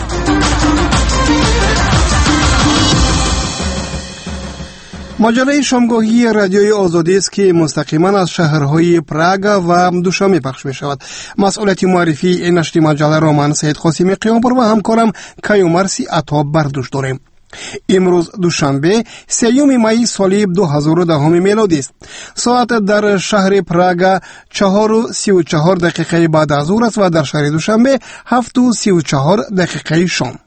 مجله شامگاهی رادیوی آزادی است که مستقیما از شهرهای پراگ و دوشنبه پخش می شود. مسئولیت معرفی این نشر مجله را من سید قاسمی قیامپور و همکارم کیومرثی عطا بر دوش داریم. امروز دوشنبه 3 می سال 2010 میلادی است. ساعت در شهر پراگ 4:34 بعد از ظهر است و در شهر دوشنبه 7:34 شام.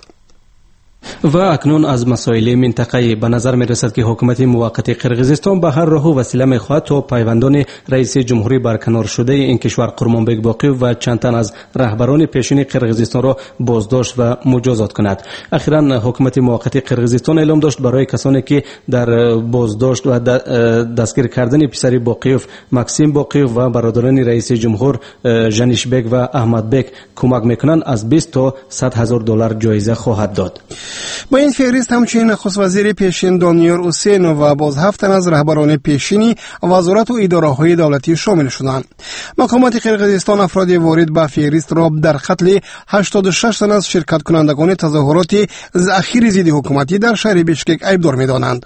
و اکنون از مسائل منطقه‌ای به نظر می رسد که حکومت موقت قرقیزستان به هر راه و وسیله می خواهد تا پیوندان رئیس جمهوری برکنار شده این کشور قرمانبک باقیف و چند تن از رهبران پیشین قرقیزستان را بازداشت و مجازات کند. اخیراً حکومت موقت قرقیزستان اعلام داشت برای کسانی که در بازداشت و دستگیر کردن پسر باقیف مکسیم باقیف و برادران رئیس جمهور ژنیشبک و احمد بک کمک میکنند از 20 تا 100,000 دلار جایزه خواهد داد. با این فهرست همچنین نخست وزیر پیشین دانیال اوسینو و باز 7 تن از رهبران پیشینی وزارت و اداره‌های دولتی شامل شدند. مقامات قرقیزستان افراد وارد به فهرست را در قتل 86 تن از شرکت کنندگان تظاهرات اخیر ضد حکومتی در شهر بیشکک ایبدار می‌دانند.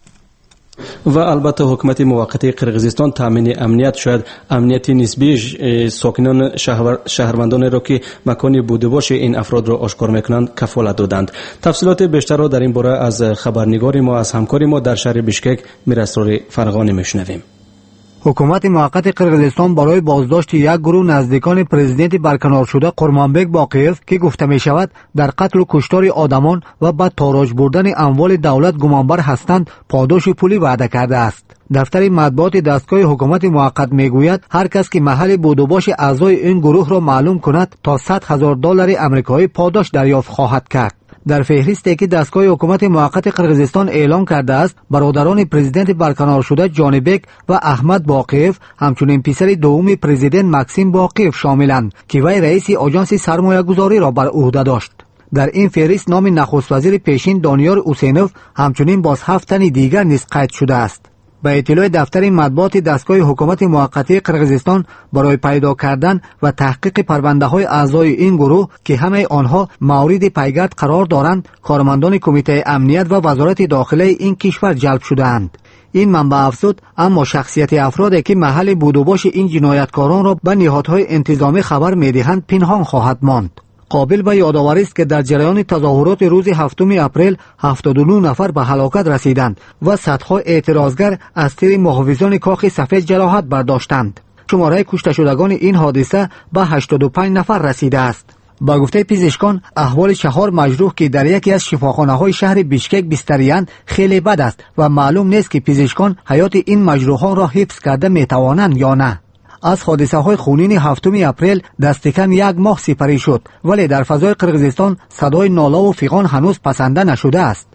و البته حکومت موقت قرقیزستان تامین امنیت شاید امنیت نسبی ساکنان شهروندان را که مکانی بوده باشه این افراد را آشکار میکنند کفالت دادند. تفصیلات بیشتر را در این باره از خبرنگار ما از همکار ما در شهر بیشکک میراسرور فرغانی میشنویم. حکومت موقت قرقیزستان برای بازداشت یک گروه نزدیکان پرزیدنت برکنار شده قرمانبک باقیف که گفته می شود در قتل و کشتار آدمان و به تاراج بردن اموال دولت گمانبر هستند پاداش پولی وعده کرده است. دفتر مطبوعات دستگاه حکومت موقت میگوید هر کس که محل بود و باش اعضای این گروه را معلوم کند تا 100,000 دلار آمریکایی پاداش دریافت خواهد کرد. در فهرستی که دستگاه حکومت موقت قرقیزستان اعلام کرده است برادران پرزیدنت برکنار شده جانبک و احمد باقیف همچنین پسر دوم پرزیدنت مکسیم باقیف شاملند که وی رئیس آژانس سرمایه‌گذاری را بر عهده داشت. در این فهرست نام نخست وزیر پیشین دانیال اوسینوف همچنین باز 7 تن دیگر نیز قید شده است. به اطلاع دفتر مطبوعات دستگاه حکومت موقتی قرقیزستان برای پیدا کردن و تحقیق پرونده‌های اعضای این گروه که همه آنها مورد پیگرد قرار دارند کارمندان کمیته امنیت و وزارت داخله این کشور جلب شده‌اند. این منبع افزود اما شخصیت افرادی که محل بود و باش این جنایتکاران را به نهادهای انتظامی خبر می‌دهند پنهان خواهد ماند. قابل به یادآوری است که در جریان تظاهرات روز 7 اپریل 79 نفر به هلاکت رسیدند و صدها اعتراضگر از تیر محافظان کاخ سفید جراحت برداشتند. شماره کشته شدگان این حادثه به 85 نفر رسیده است. با گفته پزشکان احوال 4 مجروح که در یکی از شفاخانه‌های شهر بیشکک بستری‌اند خیلی بد است و معلوم نیست که پزشکان حیات این مجروحان را حفظ کرده می‌توانند یا نه. از حادثه های خونین 7 اپریل دست کم 1 ماه سپری شد ولی در فضای قرقیزستان صدای ناله و فیغان هنوز پسنده نشده است.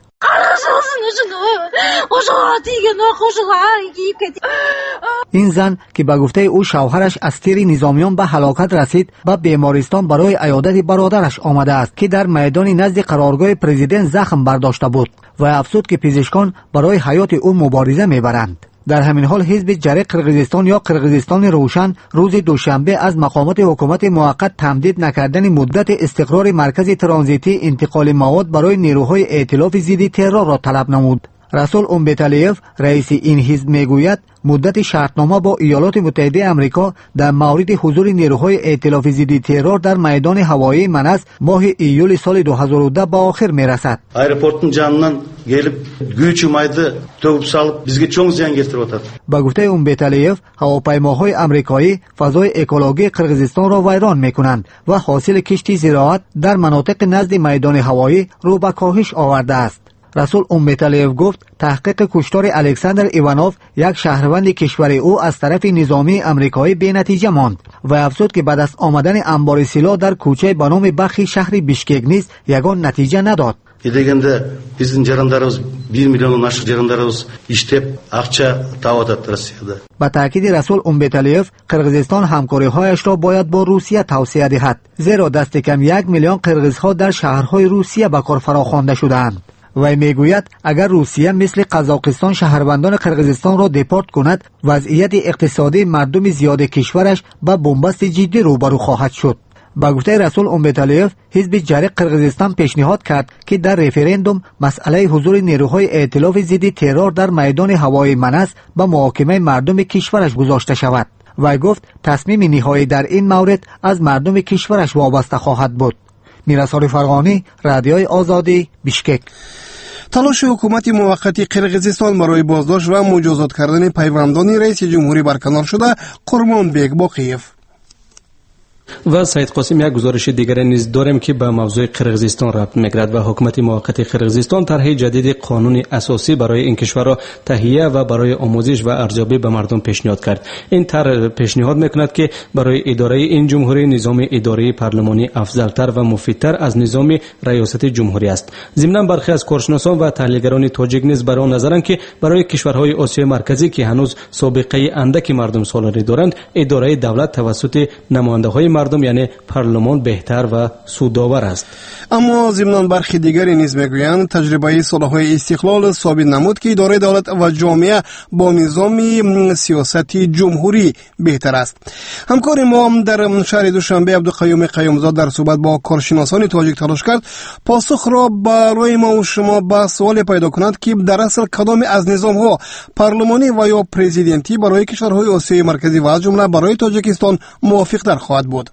این زن که به گفته او شوهرش از تیر نظامیان به هلاکت رسید به بیمارستان برای عیادت برادرش آمده است که در میدان نزد قرارگاه پرزیدنت زخم برداشته بود و افزود که پزشکان برای حیات او مبارزه میبرند. در همین حال حزب جریق قرقیزستان یا قرقیزستان روشن روز دوشنبه از مقامات حکومت موقت تمدید نکردن مدت استقرار مرکز ترانزیتی انتقال مواد برای نیروهای ائتلاف ضد ترور را طلب نمود. رسول امبتالیف رئیس این حزب میگوید مدت شرطنامه با ایالات متحده آمریکا در مورد حضور نیروهای ائتلاف ضد ترور در میدان هوایی مناس ماه ایول سال 2010 به آخر میرسد. Aeroportun canından gelip güç umaydı tövüp salıp bizge çok ziyan getirip atad. با گفته امبتالیف هواپیماهای آمریکایی فضای اکولوژی قرقیزستان را ویران میکنند و حاصل کشتی زراعت در مناطق نزد میدان هوایی رو به کاهش آورده است. رسول امبتالیف گفت تحقیق کشتار الکساندر ایوانوف یک شهروند کشور او از طرف نظامی آمریکایی به نتیجه ماند و افزود که بعد از آمدن انبار سلاح در کوچه به نام بخی شهر بیشکک نیز یگان نتیجه نداد. deganda bizning jarandlarimiz 1 million nashiq jarandlarimiz ishlab aqcha tavodat Rossiyada. با تاکید رسول اومبتالیف قرقیزستان همکاری‌هایش را باید با روسیه توسعه دهد، زیرا دست کم 1 میلیون قرقیزها در شهرهای روسیه به کار فراخوانده شده‌اند. وی میگوید اگر روسیه مثل قزاقستان شهروندان قرقیزستان را دپورت کند، وضعیت اقتصادی مردم زیاد کشورش با بنبست جدی روبرو خواهد شد. با گفته رسول اومبتالیف، حزب جریق قرقیزستان پیشنهاد کرد که در رفراندوم مسئله حضور نیروهای ائتلاف ضد ترور در میدان هوایی منس به محاکمه مردم کشورش گذاشته شود. وی گفت تصمیم نهایی در این مورد از مردم کشورش وابسته خواهد بود. میرسال فرغانی، رادیوی آزادی، بیشکک. تلاش حکومت موقتی قرقیزستان برای بازداشت و مجازات کردن پیوندان رئیس جمهوری برکنار شده قرمانبک باقیف. و سید قاسم یک گزارش دیگر نیز داریم که به موضوع قرقیزستان ربط می‌گیرد و حکومت موقت قرقیزستان طرح جدید قانون اساسی برای این کشور را تهیه و برای آموزش و ارزیابی به مردم پیشنهاد کرد. این طرح پیشنهاد می‌کند که برای اداره این جمهوری نظام اداری پارلمانی افضل‌تر و مفیدتر از نظام ریاست جمهوری است. ضمن برخی از کارشناسان و تحلیلگران تاجیک نیز بر آن نظرند که برای کشورهای آسیای مرکزی که هنوز سابقه اندکی مردم سالاری دارند، اداره دولت توسط نماینده‌های مردم یعنی پارلمان بهتر و سودآور است. اما ضمن برخی دیگری نیز میگویند تجربه سالهای استقلال ثابت نمود که اداره دولت و جامعه با نظام سیاست جمهوری بهتر است. همکار ما در شهر دوشنبه عبدالقیوم قیومزاد در صحبت با کارشناسان تاجیک تلاش کرد پاسخ را برای ما و شما به سوال پیدا کند که در اصل کدام از نظام‌ها پارلمانی و یا پرزیدنتی برای کشورهای آسیای مرکزی و از جمله برای تاجیکستان موافق‌تر خواهد بود.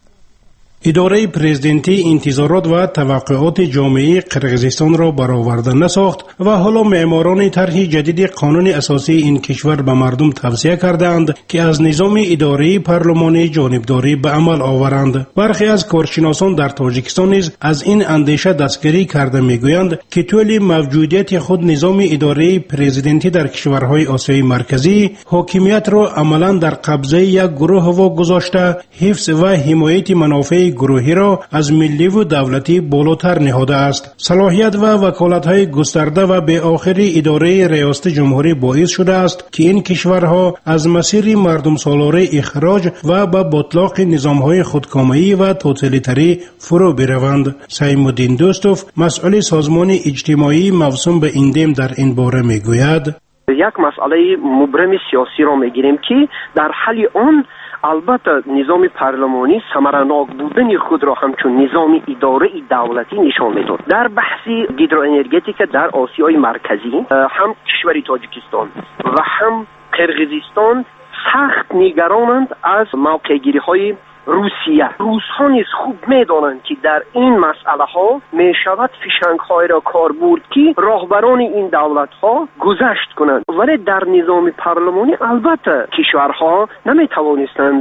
اداره پرزیدنتی انتظارات و توقعات جامعه قرقیزستان را برآورده نساخت و حالا معماران طرح جدید قانون اساسی این کشور به مردم توصیه کردند که از نظام اداری پارلمانی جانبداری به عمل آورند. برخی از کارشناسان در تاجیکستان نیز از این اندیشه دستگیری کرده میگویند که طول موجودیت خود نظام اداری پرزیدنتی در کشورهای آسیای مرکزی حاکمیت را عملا در قبضه یک گروه واگذاشته، حفظ و حمایت منافع گروهی را از ملی و دولتی بالاتر نهاده است. صلاحیت و وکالت‌های گسترده و به آخری اداره ریاست جمهوری باعث شده است که این کشورها از مسیر مردم سالاری اخراج و به باطلاق نظام‌های خودکامه‌ای و توتالیتری فرو بروند. سیم‌الدین دوستوف، مسئول سازمان اجتماعی موسوم به ایندم، در این باره میگوید: یک مسئله مبرم سیاسی را میگیریم که در حل آن البته نظام پارلمانی ثمرناک بودن خود را همچون نظام اداره دولتی نشان میداد. در بحث هیدروانرژتیک در آسیای مرکزی هم کشور تاجیکستان و هم قرقیزستان سخت نگرانند از موقعگیری های روسیه. روس‌ها نیز خوب می‌دانند که در این مسئله ها می شود فشنگ‌های را کار برد که راهبران این دولت‌ها گذشت کنند، ولی در نظام پارلمانی البته کشورها نمی‌توانستند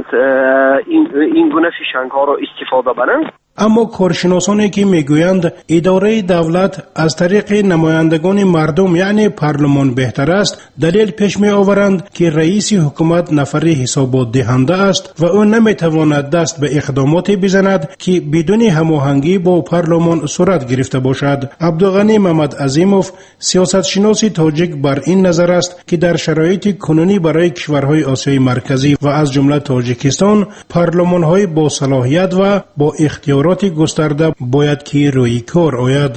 این گونه فشنگ‌ها را استفاده کنند. اما کارشناسانی که میگویند اداره دولت از طریق نمایندگان مردم یعنی پارلمان بهتر است، دلیل پیش می آورند که رئیس حکومت نفری حسابات دهنده است و او نمیتواند دست به اقداماتی بزند که بدون هماهنگی با پارلمان صورت گرفته باشد. عبدالغنی محمد عظیموف، سیاستشناس تاجیک، بر این نظر است که در شرایط کنونی برای کشورهای آسیای مرکزی و از جمله تاجیکستان پارلمان‌های با صلاحیت و با اختیارات گسترده باید که روی کار آید.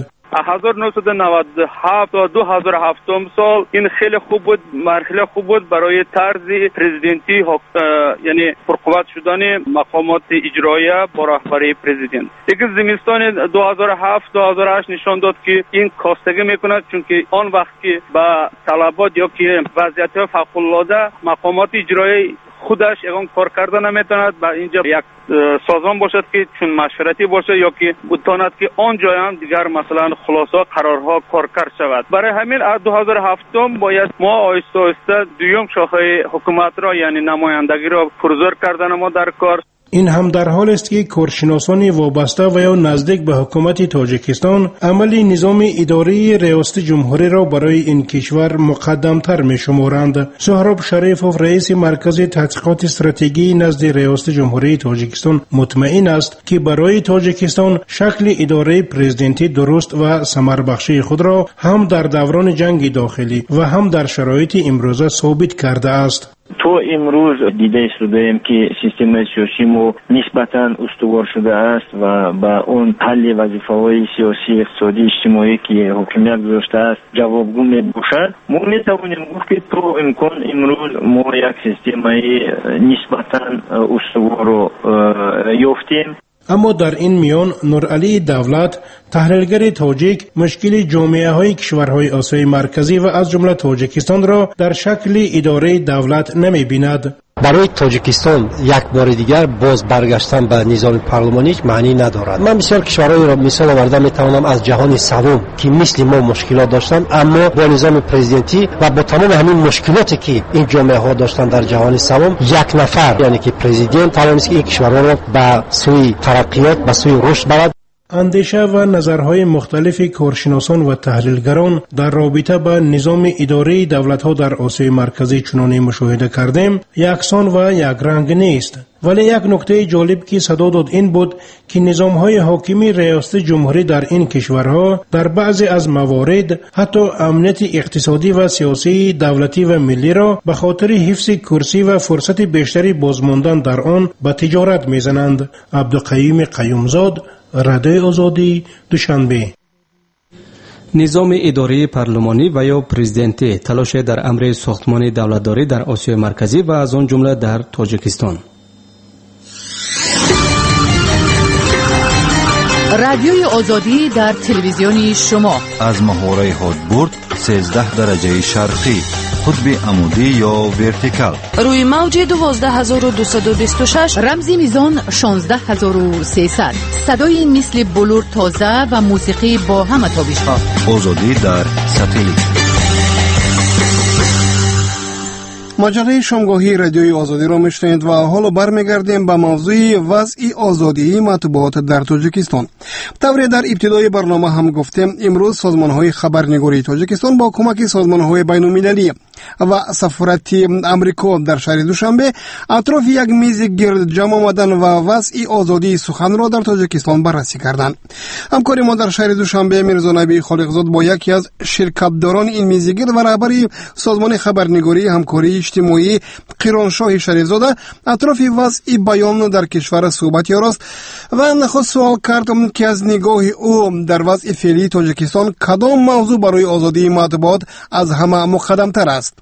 1997 تا 2007 سال این خیلی خوب بود، مرحله خوب بود برای طرز پرزیدنتی یعنی پرقوت شدن مقامات اجراییه با رهبری پرزیدنت. دیگه زمستان 2007 2008 نشان داد که این کاستگی میکند، چون که آن وقت که با طلبات یا که وضعیت فوق العاده مقامات اجرایی خودش اون کار کردن نمیتواند با اینجا یک سازمان باشد که چون مشورتی باشه یا که بتواند که آن جای هم دیگر مثلا خلاصه قرارها کارکرد شود. برای همین از 2007 باید ما آهسته آهسته دوم شاخه حکومت را یعنی نمایندگی را پرزور کردن ما در کار. این هم در حال است که کارشناسان وابسته و یا نزدیک به حکومت تاجیکستان عملی نظام اداری ریاست جمهوری را برای این کشور مقدمتر می شمارند. سهراب شریفوف رئیس مرکز تحقیقات استراتژی نزد ریاست جمهوری تاجیکستان مطمئن است که برای تاجیکستان شکل اداره پرزیدنتی درست و ثمربخش خود را هم در دوران جنگ داخلی و هم در شرایط امروزه ثابت کرده است. تو امروز دیده شدیم که سیستم سیاسی ما نسبتاً استوار شده است و با اون حل وظیفه‌های سیاسی، اقتصادی، اجتماعی که حکومت گذاشته است جوابگو میباشد. ما میتوانیم گفت که تو امکان امروز ما یک سیستم نسبتاً استوار رو یافتیم. اما در این میان نورعلی دولت تحلیلگر تاجیک مشکل جامعه های کشورهای آسیای مرکزی و از جمله تاجیکستان را در شکل اداره دولت نمی بیند. برای تاجیکستان یک بار دیگر باز برگشتن به نظام پارلمانی معنی ندارد. من بسیار کشورهای را مثال آورده میتوانم از جهان سوم که مثل ما مشکلات داشتند اما با نظام پرزیدنتی و با تمام همین مشکلاتی که این جامعه ها داشتند در جهان سوم یک نفر یعنی که پرزیدنت توانست که این کشورها را به سوی ترقیات به سوی رشد برد. اندیشه و نظرهای مختلف کارشناسان و تحلیلگران در رابطه با نظام اداری دولت‌ها در آسیای مرکزی چنانه مشاهده کردیم یکسان و یک رنگ نیست. ولی یک نکته جالب که صدا داد این بود که نظام‌های حاکمی ریاست جمهوری در این کشورها در بعضی از موارد حتی امنیت اقتصادی و سیاسی دولتی و ملی را به خاطر حفظ کرسی و فرصت بیشتری بازماندن در آن به تجارت می‌زنند. عبدالقیوم قیومزاد، رادیوی آزادی، دوشنبه. نظام اداره پارلمانی و یا پرزیدنتی تلاش در امر ساختمان دولتداری در آسیای مرکزی و از آن جمله در تاجیکستان. رادیوی آزادی در تلویزیون شما از محوره هادبورد 13 درجه شرقی، قطب عمودی یا ورتیکال، روی موج 12226، رمزی میزان 16300، صدای مثل بلور تازه و موسیقی با همه تابش‌ها. آزادی در ساتلیت. مجله شامگاهی رادیوی آزادی را میشنید و حالا برمیگردیم به موضوع وضع آزادی مطبوعات در تاجیکستان. طوری در ابتدای برنامه هم گفتیم امروز سازمان‌های خبرنگاری تاجیکستان با کمک سازمان‌های بین‌المللی و سفارت امریکا در شهر دوشنبه اطراف یک میز گرد جمع آمدند و وضع آزادی سخن را در تاجیکستان بررسی کردند. همکار ما در شهر دوشنبه میرزا نبی خالقزاد با یکی از شرکت‌داران این میز گرد و رهبر سازمان خبرنگاری همکاری اجتماعی قیرانشاه شریفزاده اطراف وضع بیان در کشور صحبت یاراست و نخست سوال کرد که از نگاه او در وضع فعلی تاجیکستان کدام موضوع برای آزادی مطبوعات از همه مقدم‌تر است.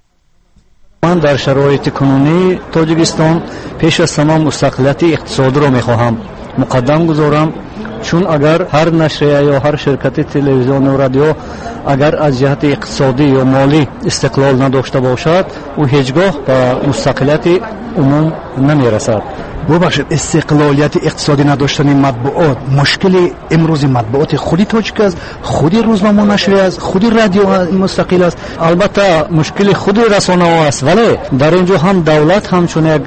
من در شرایط کنونی تاجیکستان پیش از تمام مستقلیت اقتصادی را میخواهم مقدم گذارم، چون اگر هر نشریه یا هر شرکت تلویزیون و رادیو اگر از جهت اقتصادی یا مالی استقلال نداشته باشد او هیچگاه به مستقلیت عموم نمیرسد. ببخشید، استقلالیت اقتصادی نداشتن مطبوعات مشکل امروز مطبوعات خودی تاجیک است، خودی روزنامه نشریه است، خودی رادیو مستقل است. البته مشکل خودی رسانه ها است، ولی در اینجا هم دولت همچون یک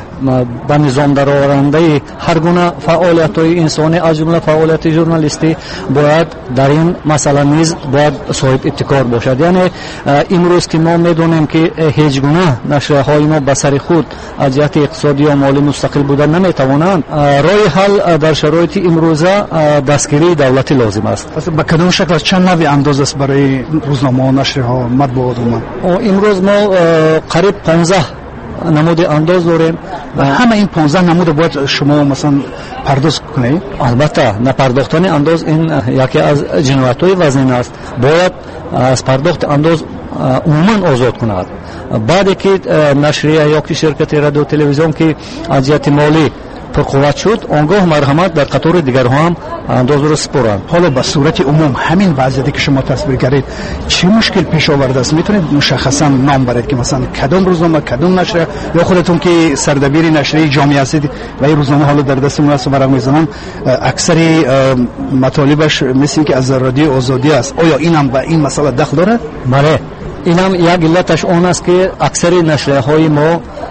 به نظام درآورنده هر گونه فعالیت های انسانی از جمله فعالیت ژورنالیستی باید در این مسئله نیز باید صاحب ابتکار باشد. یعنی امروز که ما میدونیم که هیچ گونه نشریه های ما به سر خود از جهت اقتصادی و مالی مستقل بودن نمیتوانند، راه حل در شرایط امروزه دستگیری دولتی لازم است. پس به کدام شکل چند نوع انداز است برای روزنامه ها، نشریه ها، مطبوعات امروز ما قریب 15 نمود انداز داریم و همه این 15 نمود باید شما مثلا پرداخت کنید. البته نپرداختن انداز این یکی از جنایت‌های وزین است، باید از پرداخت انداز عموما آزاد کند. بعد که نشریه یا که شرکت رادیو تلویزیون که از جهت مالی پرقوت شد آنگاه مرحمت در قطار دیگرها هم انداز را سپارند. حالا به صورت عموم همین وضعیتی که شما تصویر کردید چه مشکل پیش آورده است؟ میتونید مشخصا نام برید که مثلا کدام روزنامه، کدام نشریه یا خودتون که سردبیر نشریه جامعه هستید و این روزنامه حالا در دستمون است و ورق میزنن اکثر مطالبش مثل که از رادیو آزادی است، آیا اینم به این مسئله دخل داره؟ بله، این هم یک علتش آن است که اکثر نشریه های ما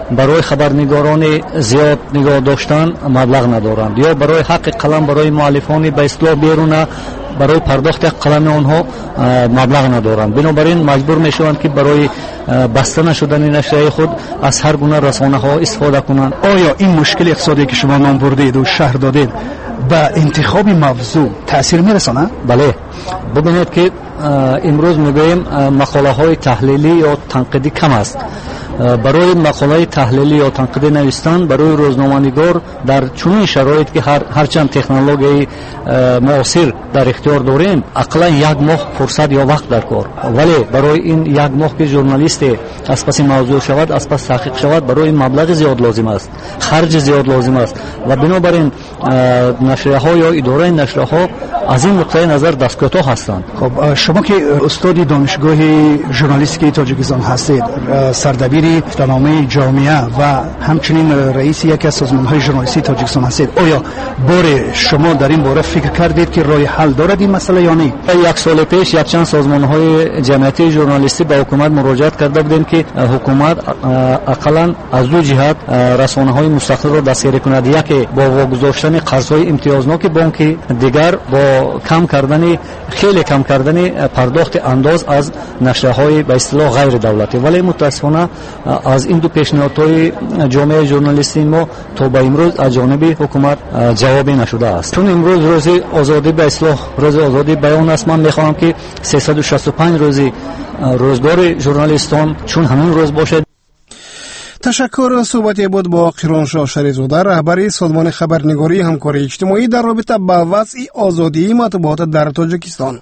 برای خبرنگاران زیاد نگاه داشتن مبلغ ندارند یا برای حق قلم برای مؤلفان به اصطلاح بیرون برای پرداخت قلم آنها مبلغ ندارند. بنابراین مجبور میشوند که برای بسته نشدن نشریه خود از هر گونه رسانه ها استفاده کنند. آیا این مشکل اقتصادی که شما نام بردید و شرح دادید به انتخاب موضوع تاثیر میرسانه؟ بله، ببینید که امروز میگوییم مقاله های تحلیلی یا تنقیدی کم است. برای مقاله تحلیلی یا تنقیدی نوشتن برای روزنامه‌نگار در چنین شرایط که هرچند تکنولوژی معاصر در اختیار داریم اقلا یک ماه فرصت یا وقت در کار، ولی برای این یک ماه که ژورنالیست از پس موضوع شود از پس تحقیق شود برای مبلغ زیاد لازم است، خرج زیاد لازم است و بنابراین نشریه ها یا اداره نشریه ها از این نقطه نظر دستگاه هستند. خب شما که استاد دانشگاه ژورنالیستیک تاجیکستان هستید، سردبیر برنامه جامعه و همچنین رئیس یکی از سازمان‌های ژورنالیستی تاجیکستان هستید، آیا بار شما در این باره فکر کردید که راه حل دارد این مسئله یا نه؟ یک سال پیش یک چند سازمان‌های جمعیتی ژورنالیستی به حکومت مراجعت کرده بودیم که حکومت اقلا از دو جهت رسانه‌های مستقل را دستگیر کند، یکی با واگذاشتن قرض‌های امتیازناک بانکی، دیگر با خیلی کم کردن پرداخت انداز از نشریه‌های به اصطلاح غیر دولتی. ولی متأسفانه از این دو پیشنهادهای جامعه ژورنالیستی ما تا به امروز از جانب حکومت جوابی نشده است. چون امروز روز آزادی به اصطلاح روز آزادی بیان است، من می‌خواهم که 365 روزی روزگار ژورنالیستان چون همین روز باشد. تشکر. صحبتی بود با قیرانشاه شریزاده، رهبر سازمان خبرنگاری همکاری اجتماعی در رابطه با وضع آزادی مطبوعات در تاجیکستان.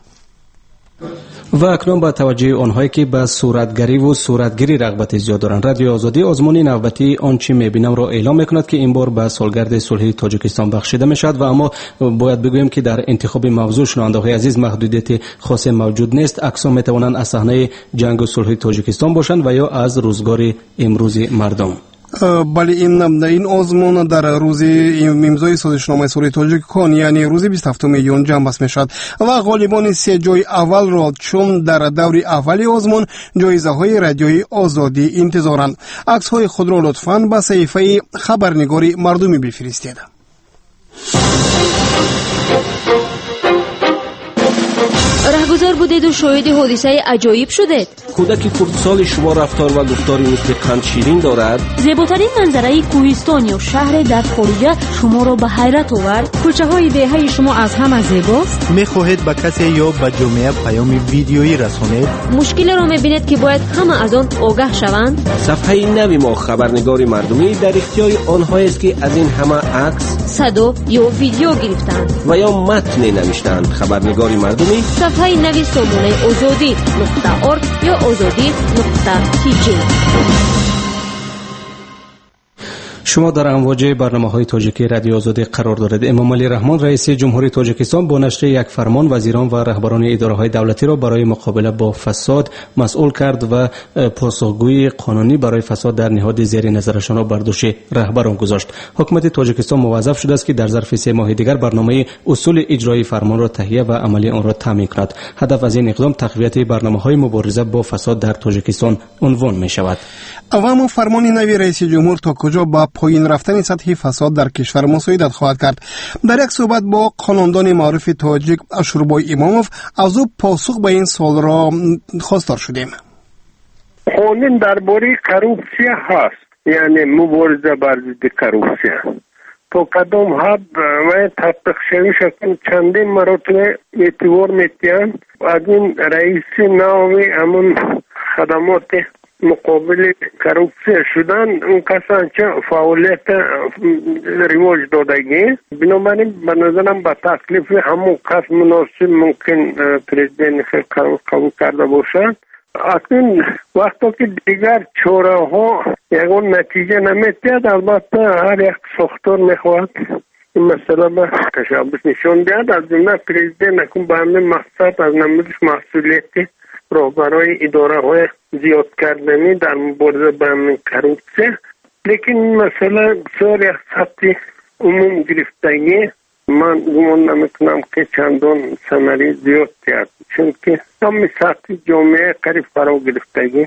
و اکنون با توجه آنهایی که به صورتگری و صورتگیری رغبت زیاد دارند، رادیو آزادی آزمون نوبتی آنچه میبینم را اعلام میکند که این بار به سالگرد صلح تاجیکستان بخشیده میشد و اما باید بگویم که در انتخاب موضوع شنونده های عزیز محدودیت خاص موجود نیست. عکس‌ها میتوانند از صحنه جنگ و صلح تاجیکستان باشند و یا از روزگار امروز مردم. بله، این آزمون در روز امضای سازشنامه صلح تاجیکستان یعنی روز 27 میلیون جنب است میشد و غالبان 3 جای اول را چون در دور اول آزمون جایزه های رادیوی آزادی انتظارند. عکس های خود را لطفاً به صفحه خبرنگاری مردمی بفرستید. رهگذار بودید و شاهد حادثه عجایب شدید. کودک خردسال شما رفتار و گفتاری مثل قند شیرین دارد. زیباترین منظره کوهستان یا شهر در خارجه شما را به حیرت آورد. کوچه های دهه شما از همه زیباست. میخواهید به کسی یا به جامعه پیام ویدیویی رسانید؟ مشکل را میبینید که باید همه از آن آگاه شوند. صفحه نوی ما خبرنگاری مردمی در اختیار آنهایی است که از این همه عکس، صدا یا ویدیو گرفتند و یا متن نوشتند. خبرنگاری مردمی صفحه نوی سامانه آزادی.org یا آزادی.tg. شما در امواج برنامه‌های تاجیکی رادیو آزادی قرار دارید. امام علی رحمان رئیس جمهوری تاجیکستان با نشر یک فرمان وزیران و رهبران اداره‌های دولتی را برای مقابله با فساد مسئول کرد و پاسخگویی قانونی برای فساد در نهاد زیر نظرشان را بر دوش رهبران گذاشت. حکومت تاجیکستان موظف شده است که در ظرف 3 ماه دیگر برنامه اصول اجرایی فرمان را تهیه و عملی آن را تامین کند. هدف از این اقدام تقویت برنامه‌های مبارزه با فساد در تاجیکستان عنوان می‌شود. اما فرمان نوی رئیس جمهور تا کجا با پایین رفتن سطح فساد در کشور مساعدت خواهد کرد؟ در یک صحبت با خانواندان معروف تاجیک اشوربای اماموف از او پاسخ به این سوال را خواستار شدیم. قانون درباره کروپسیا هست، یعنی مبارزه بر ضد کروپسیا تا کدام حد و تطبیق شوی شکل چندین مراتب اعتبار میتیند. از این رئیس نوی همون خدمات مقابل کروپسیا شدن اون کسان که فعالیت رواج دادگی، بنابراین به نظرم به تکلیف همون کس مناسب ممکن پرزیدنت قبول کرده باشد. اکنون وقتا که دیگر چاره ها یکون نتیجه نمیتید، البته هر یک ساختار میخواهد این مسئله به تشابه نشان دهد. از جمله پرزیدنت اکنون به همین مقصد از نمودش مسئولیتی را برای اداره های زیاد کردنی در مبارزه با همین کروپسیا، لیکن این مسئله بسیار یک سطح عموم گرفتگی من گمان نمیکنم که چندان ثمری زیاد کرد، چون که همین سطح جامعه قریب فرا گرفتگی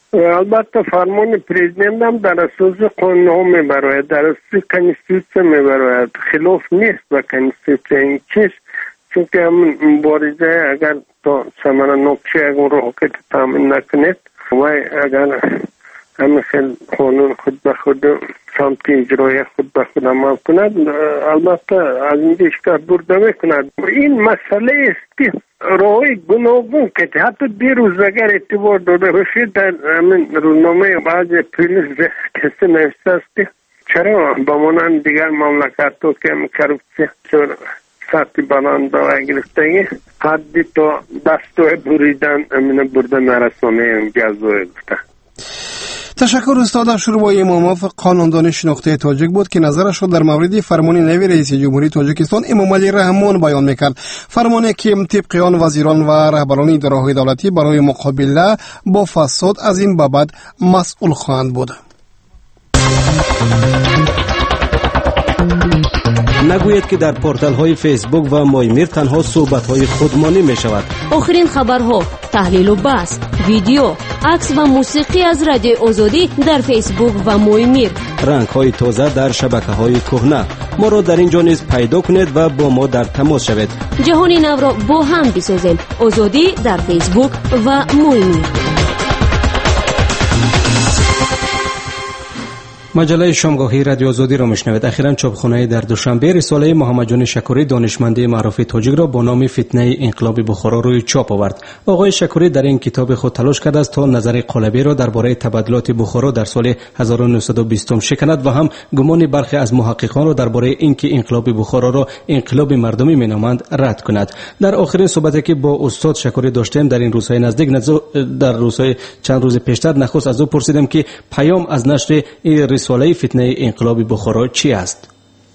البته فرمان پرزیدنت هم در اساس قانون ها میبراید، در اساس کنستیتوسیون میبراید، خلاف نیست با کنستیتوسیون این چیز، چون که همون مبارزه اگر تا ثمره ناکشه اگر راکت تامین نکنید و اگر همین خیلی قانون خود به خود سمت اجرای خود به خود عمل کند، البته از اینجا اشکال برده میکند. این مسئله است که راهی گوناگون که حتی دیروز اگر اعتبار داده باشید در همین روزنامه بعضی پلیس کسی نوشته است که چرا با مانند دیگر مملکت ها که همین کرپسیون سطح بلند و گرفتگی حدی تا دستای بریدن امین برده نرسانه جزای گفته. تشکر استاد شوربای اماماف قانوندان شناخته تاجیک بود که نظرش را در مورد فرمان نوی رئیس جمهوری تاجیکستان امام علی رحمان بیان میکرد. فرمانی که طبق آن وزیران و رهبران اداره‌های دولتی برای مقابله با فساد از این بابت مسئول خواهند بود. نگوید که در پورتال های فیسبوک و مایمیر تنها صحبت های خودمانی می شود. آخرین خبرها، تحلیل و بحث، ویدیو، عکس و موسیقی از رادیو آزادی در فیسبوک و مایمیر. رنگ های تازه در شبکه های کهنه. ما را در اینجا نیز پیدا کنید و با ما در تماس شوید. جهان نو را با هم بسازیم. آزادی در فیسبوک و مایمیر. مجله شامگاهی رادیو آزادی را میشنوید. اخیراً چاپخانه در دوشنبه رساله محمد جان شکوری دانشمند معروف تاجیک را با نام فتنه انقلاب بخارا روی چاپ آورد. آقای شکوری در این کتاب خود تلاش کرده است تا نظر قالبی را درباره تبدلات بخارا در سال 1920 شکند و هم گمان برخی از محققان را درباره اینکه انقلاب بخارا را انقلاب مردمی مینامند رد کند. در آخرین صحبتی که با استاد شکوری داشتیم در این روزهای نزدیک در روزهای چند روز پیشتر نخست از او پرسیدم که پیام از نشر رساله فتنه انقلاب بخارا چی است؟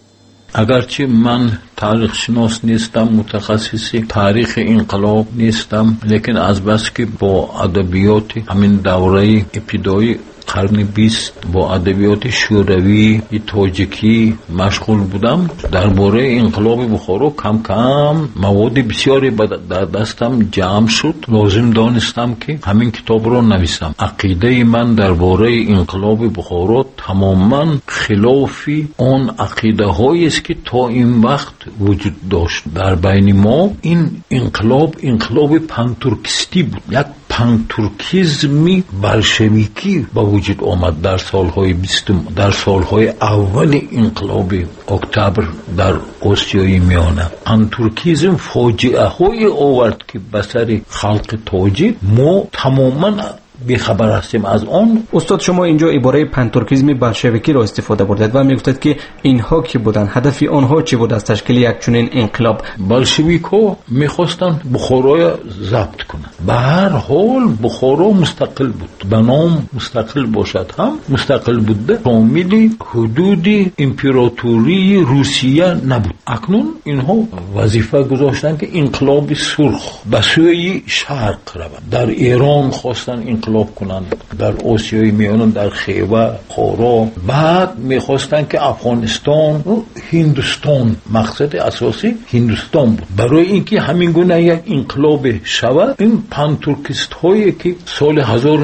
اگرچه من تاریخ شناس نیستم، متخصص تاریخ انقلاب نیستم، لیکن از بس که با ادبیات همین دوره ابتدایی قرن 20 با ادبیات شوروی تاجیکی مشغول بودم، درباره انقلاب بخارا کم کم مواد بسیاری در دستم جمع شد. لازم دانستم که همین کتاب را نویسم. عقیده من درباره انقلاب بخارا تماما خلاف آن عقیده هایی است که تا این وقت وجود داشت در بین ما. این انقلاب پانتورکیستی بود، یک پانتورکیزمی بلشویکی با وجود آمد در سالهای 20 در سالهای اول انقلاب اکتبر در آسیای میانه. پانتورکیزم فاجعه های آورد که به سر خلق تاجیک ما تماما بیخبر هستیم از آن. استاد شما اینجا عباره پانتورکیزم بلشویکی را استفاده بردید و میگفتید که اینها کی بودند؟ هدف آنها چی بود از تشکیل یک چنین انقلاب؟ بلشویک‌ها میخواستند بخارا را ضبط کنند. به هر حال بخارا مستقل بود، به نام مستقل باشد هم مستقل بوده، شامل حدود امپراتوری روسیه نبود. اکنون اینها وظیفه گذاشتند که انقلاب سرخ به سوی شرق روند. در ایران خواستند انقلاب کنند، در آسیای میانه در خیوه، خارا. بعد میخواستن که افغانستان و هندوستان، مقصد اساسی هندوستان بود. برای اینکه همین گونه یک انقلاب شود، این پانتورکیست هایی که سال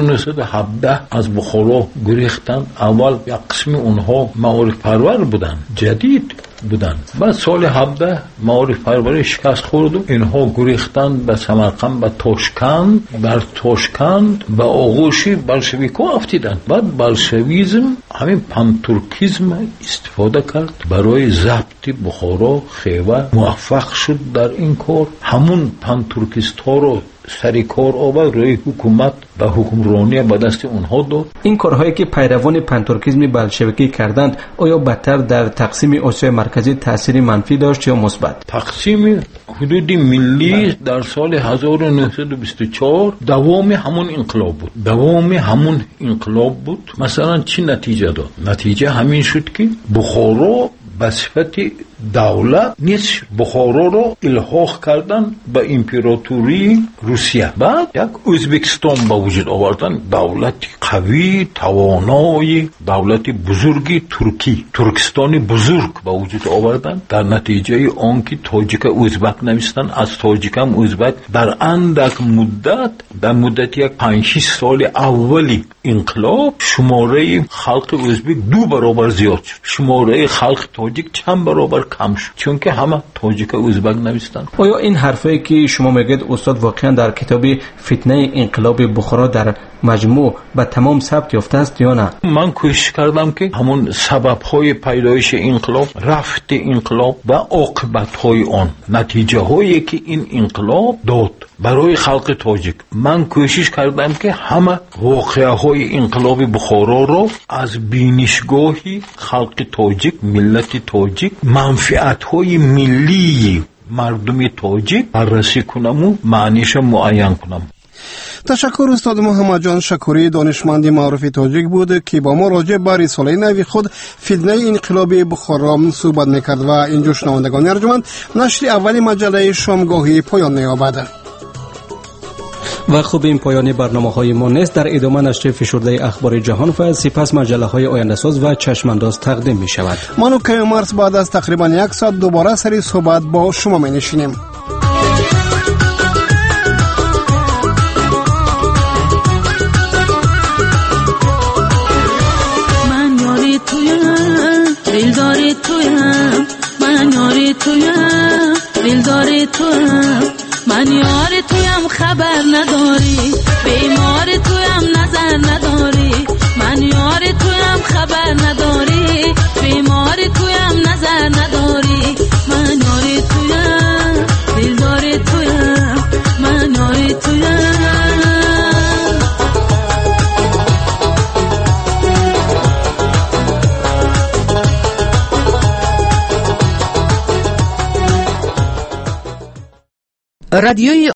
1917 از بخارا گریختند، اول یک قسم اونها معارف پرور بودند، جدید بودند. بعد سال 17 معارف پروری شکست خورد و اینها گریختند به سمرقند، به تاشکند. در تاشکند به آغوش بلشویک‌ها افتیدند. بعد بلشویزم همین پانتورکیزم استفاده کرد برای ضبط بخارا، خیوه. موفق شد در این کار. همون پانتورکیست ها رو سری کار آورد، روی حکومت و حکمرانی به دست اونها داد. این کارهایی که پیروان پانتورکیزم بلشویکی کردند آیا بدتر در تقسیم آسیای مرکزی تأثیر منفی داشت یا مثبت؟ تقسیم حدود ملی در سال 1924 دوام همون انقلاب بود. مثلا چی نتیجه داد؟ نتیجه همین شد که بخارا به صفت دولت نیست بخارا رو الحاق کردن به امپراتوری روسیه. بعد یک ازبکستان به وجود آوردن، دولت قوی توانای، دولت بزرگی ترکستان بزرگ به وجود آوردن. در نتیجه آنکه تاجیک ازبک نوشتن، از تاجیک هم ازبک در اندک مدت، در مدت یک 5-6 سال اولی انقلاب، شماره خلق ازبک 2 برابر زیاد شد، شماره خلق تاجیک چند برابر کم شد، چون که همه تاجیک ازبک نوشتن. آیا این حرفی که شما میگید استاد واقعا در کتاب فتنه انقلاب بخارا در مجموع به تمام ثبت یافته است یا نه؟ من کوشش کردم که همون سبب‌های پیدایش انقلاب، رفت انقلاب و عاقبت‌های آن، نتیجه‌هایی که این انقلاب داد برای خلق تاجیک، من کوشش کردم که همه واقعه‌های انقلاب بخارا را از بینشگاهی خلق تاجیک، ملت تاجیک، منفعت‌های ملی مردم تاجیک بررسی کنم و معنیش معین کنم. تشکر استاد محمد جان شکوری، دانشمند معروف تاجیک بود که با ما راجع به رساله نوی خود فتنه انقلاب بخارا صحبت میکرد. و اینجا شنوندگان ارجمند، نشر اولی مجله شامگاهی پایان می‌یابد. و خوب این پایان برنامه‌های ما نیست. در ادامه نشر فشرده اخبار جهان و سپس مجله‌های آینده‌ساز و چشم‌انداز تقدیم می‌شود. من و کیومرث بعد از تقریبا 1 ساعت دوباره سری صحبت با شما می‌نشینیم. دلدار تویم، من یار تویم، دلدار تویم، من یار تویم، خبر نداری، بیمار تویم، نظر نداری، من یار تویم، خبر نداری، بیمار تویم، نظر نداری، من یار تویم، دلدار تویم، من یار تویم. رادیوی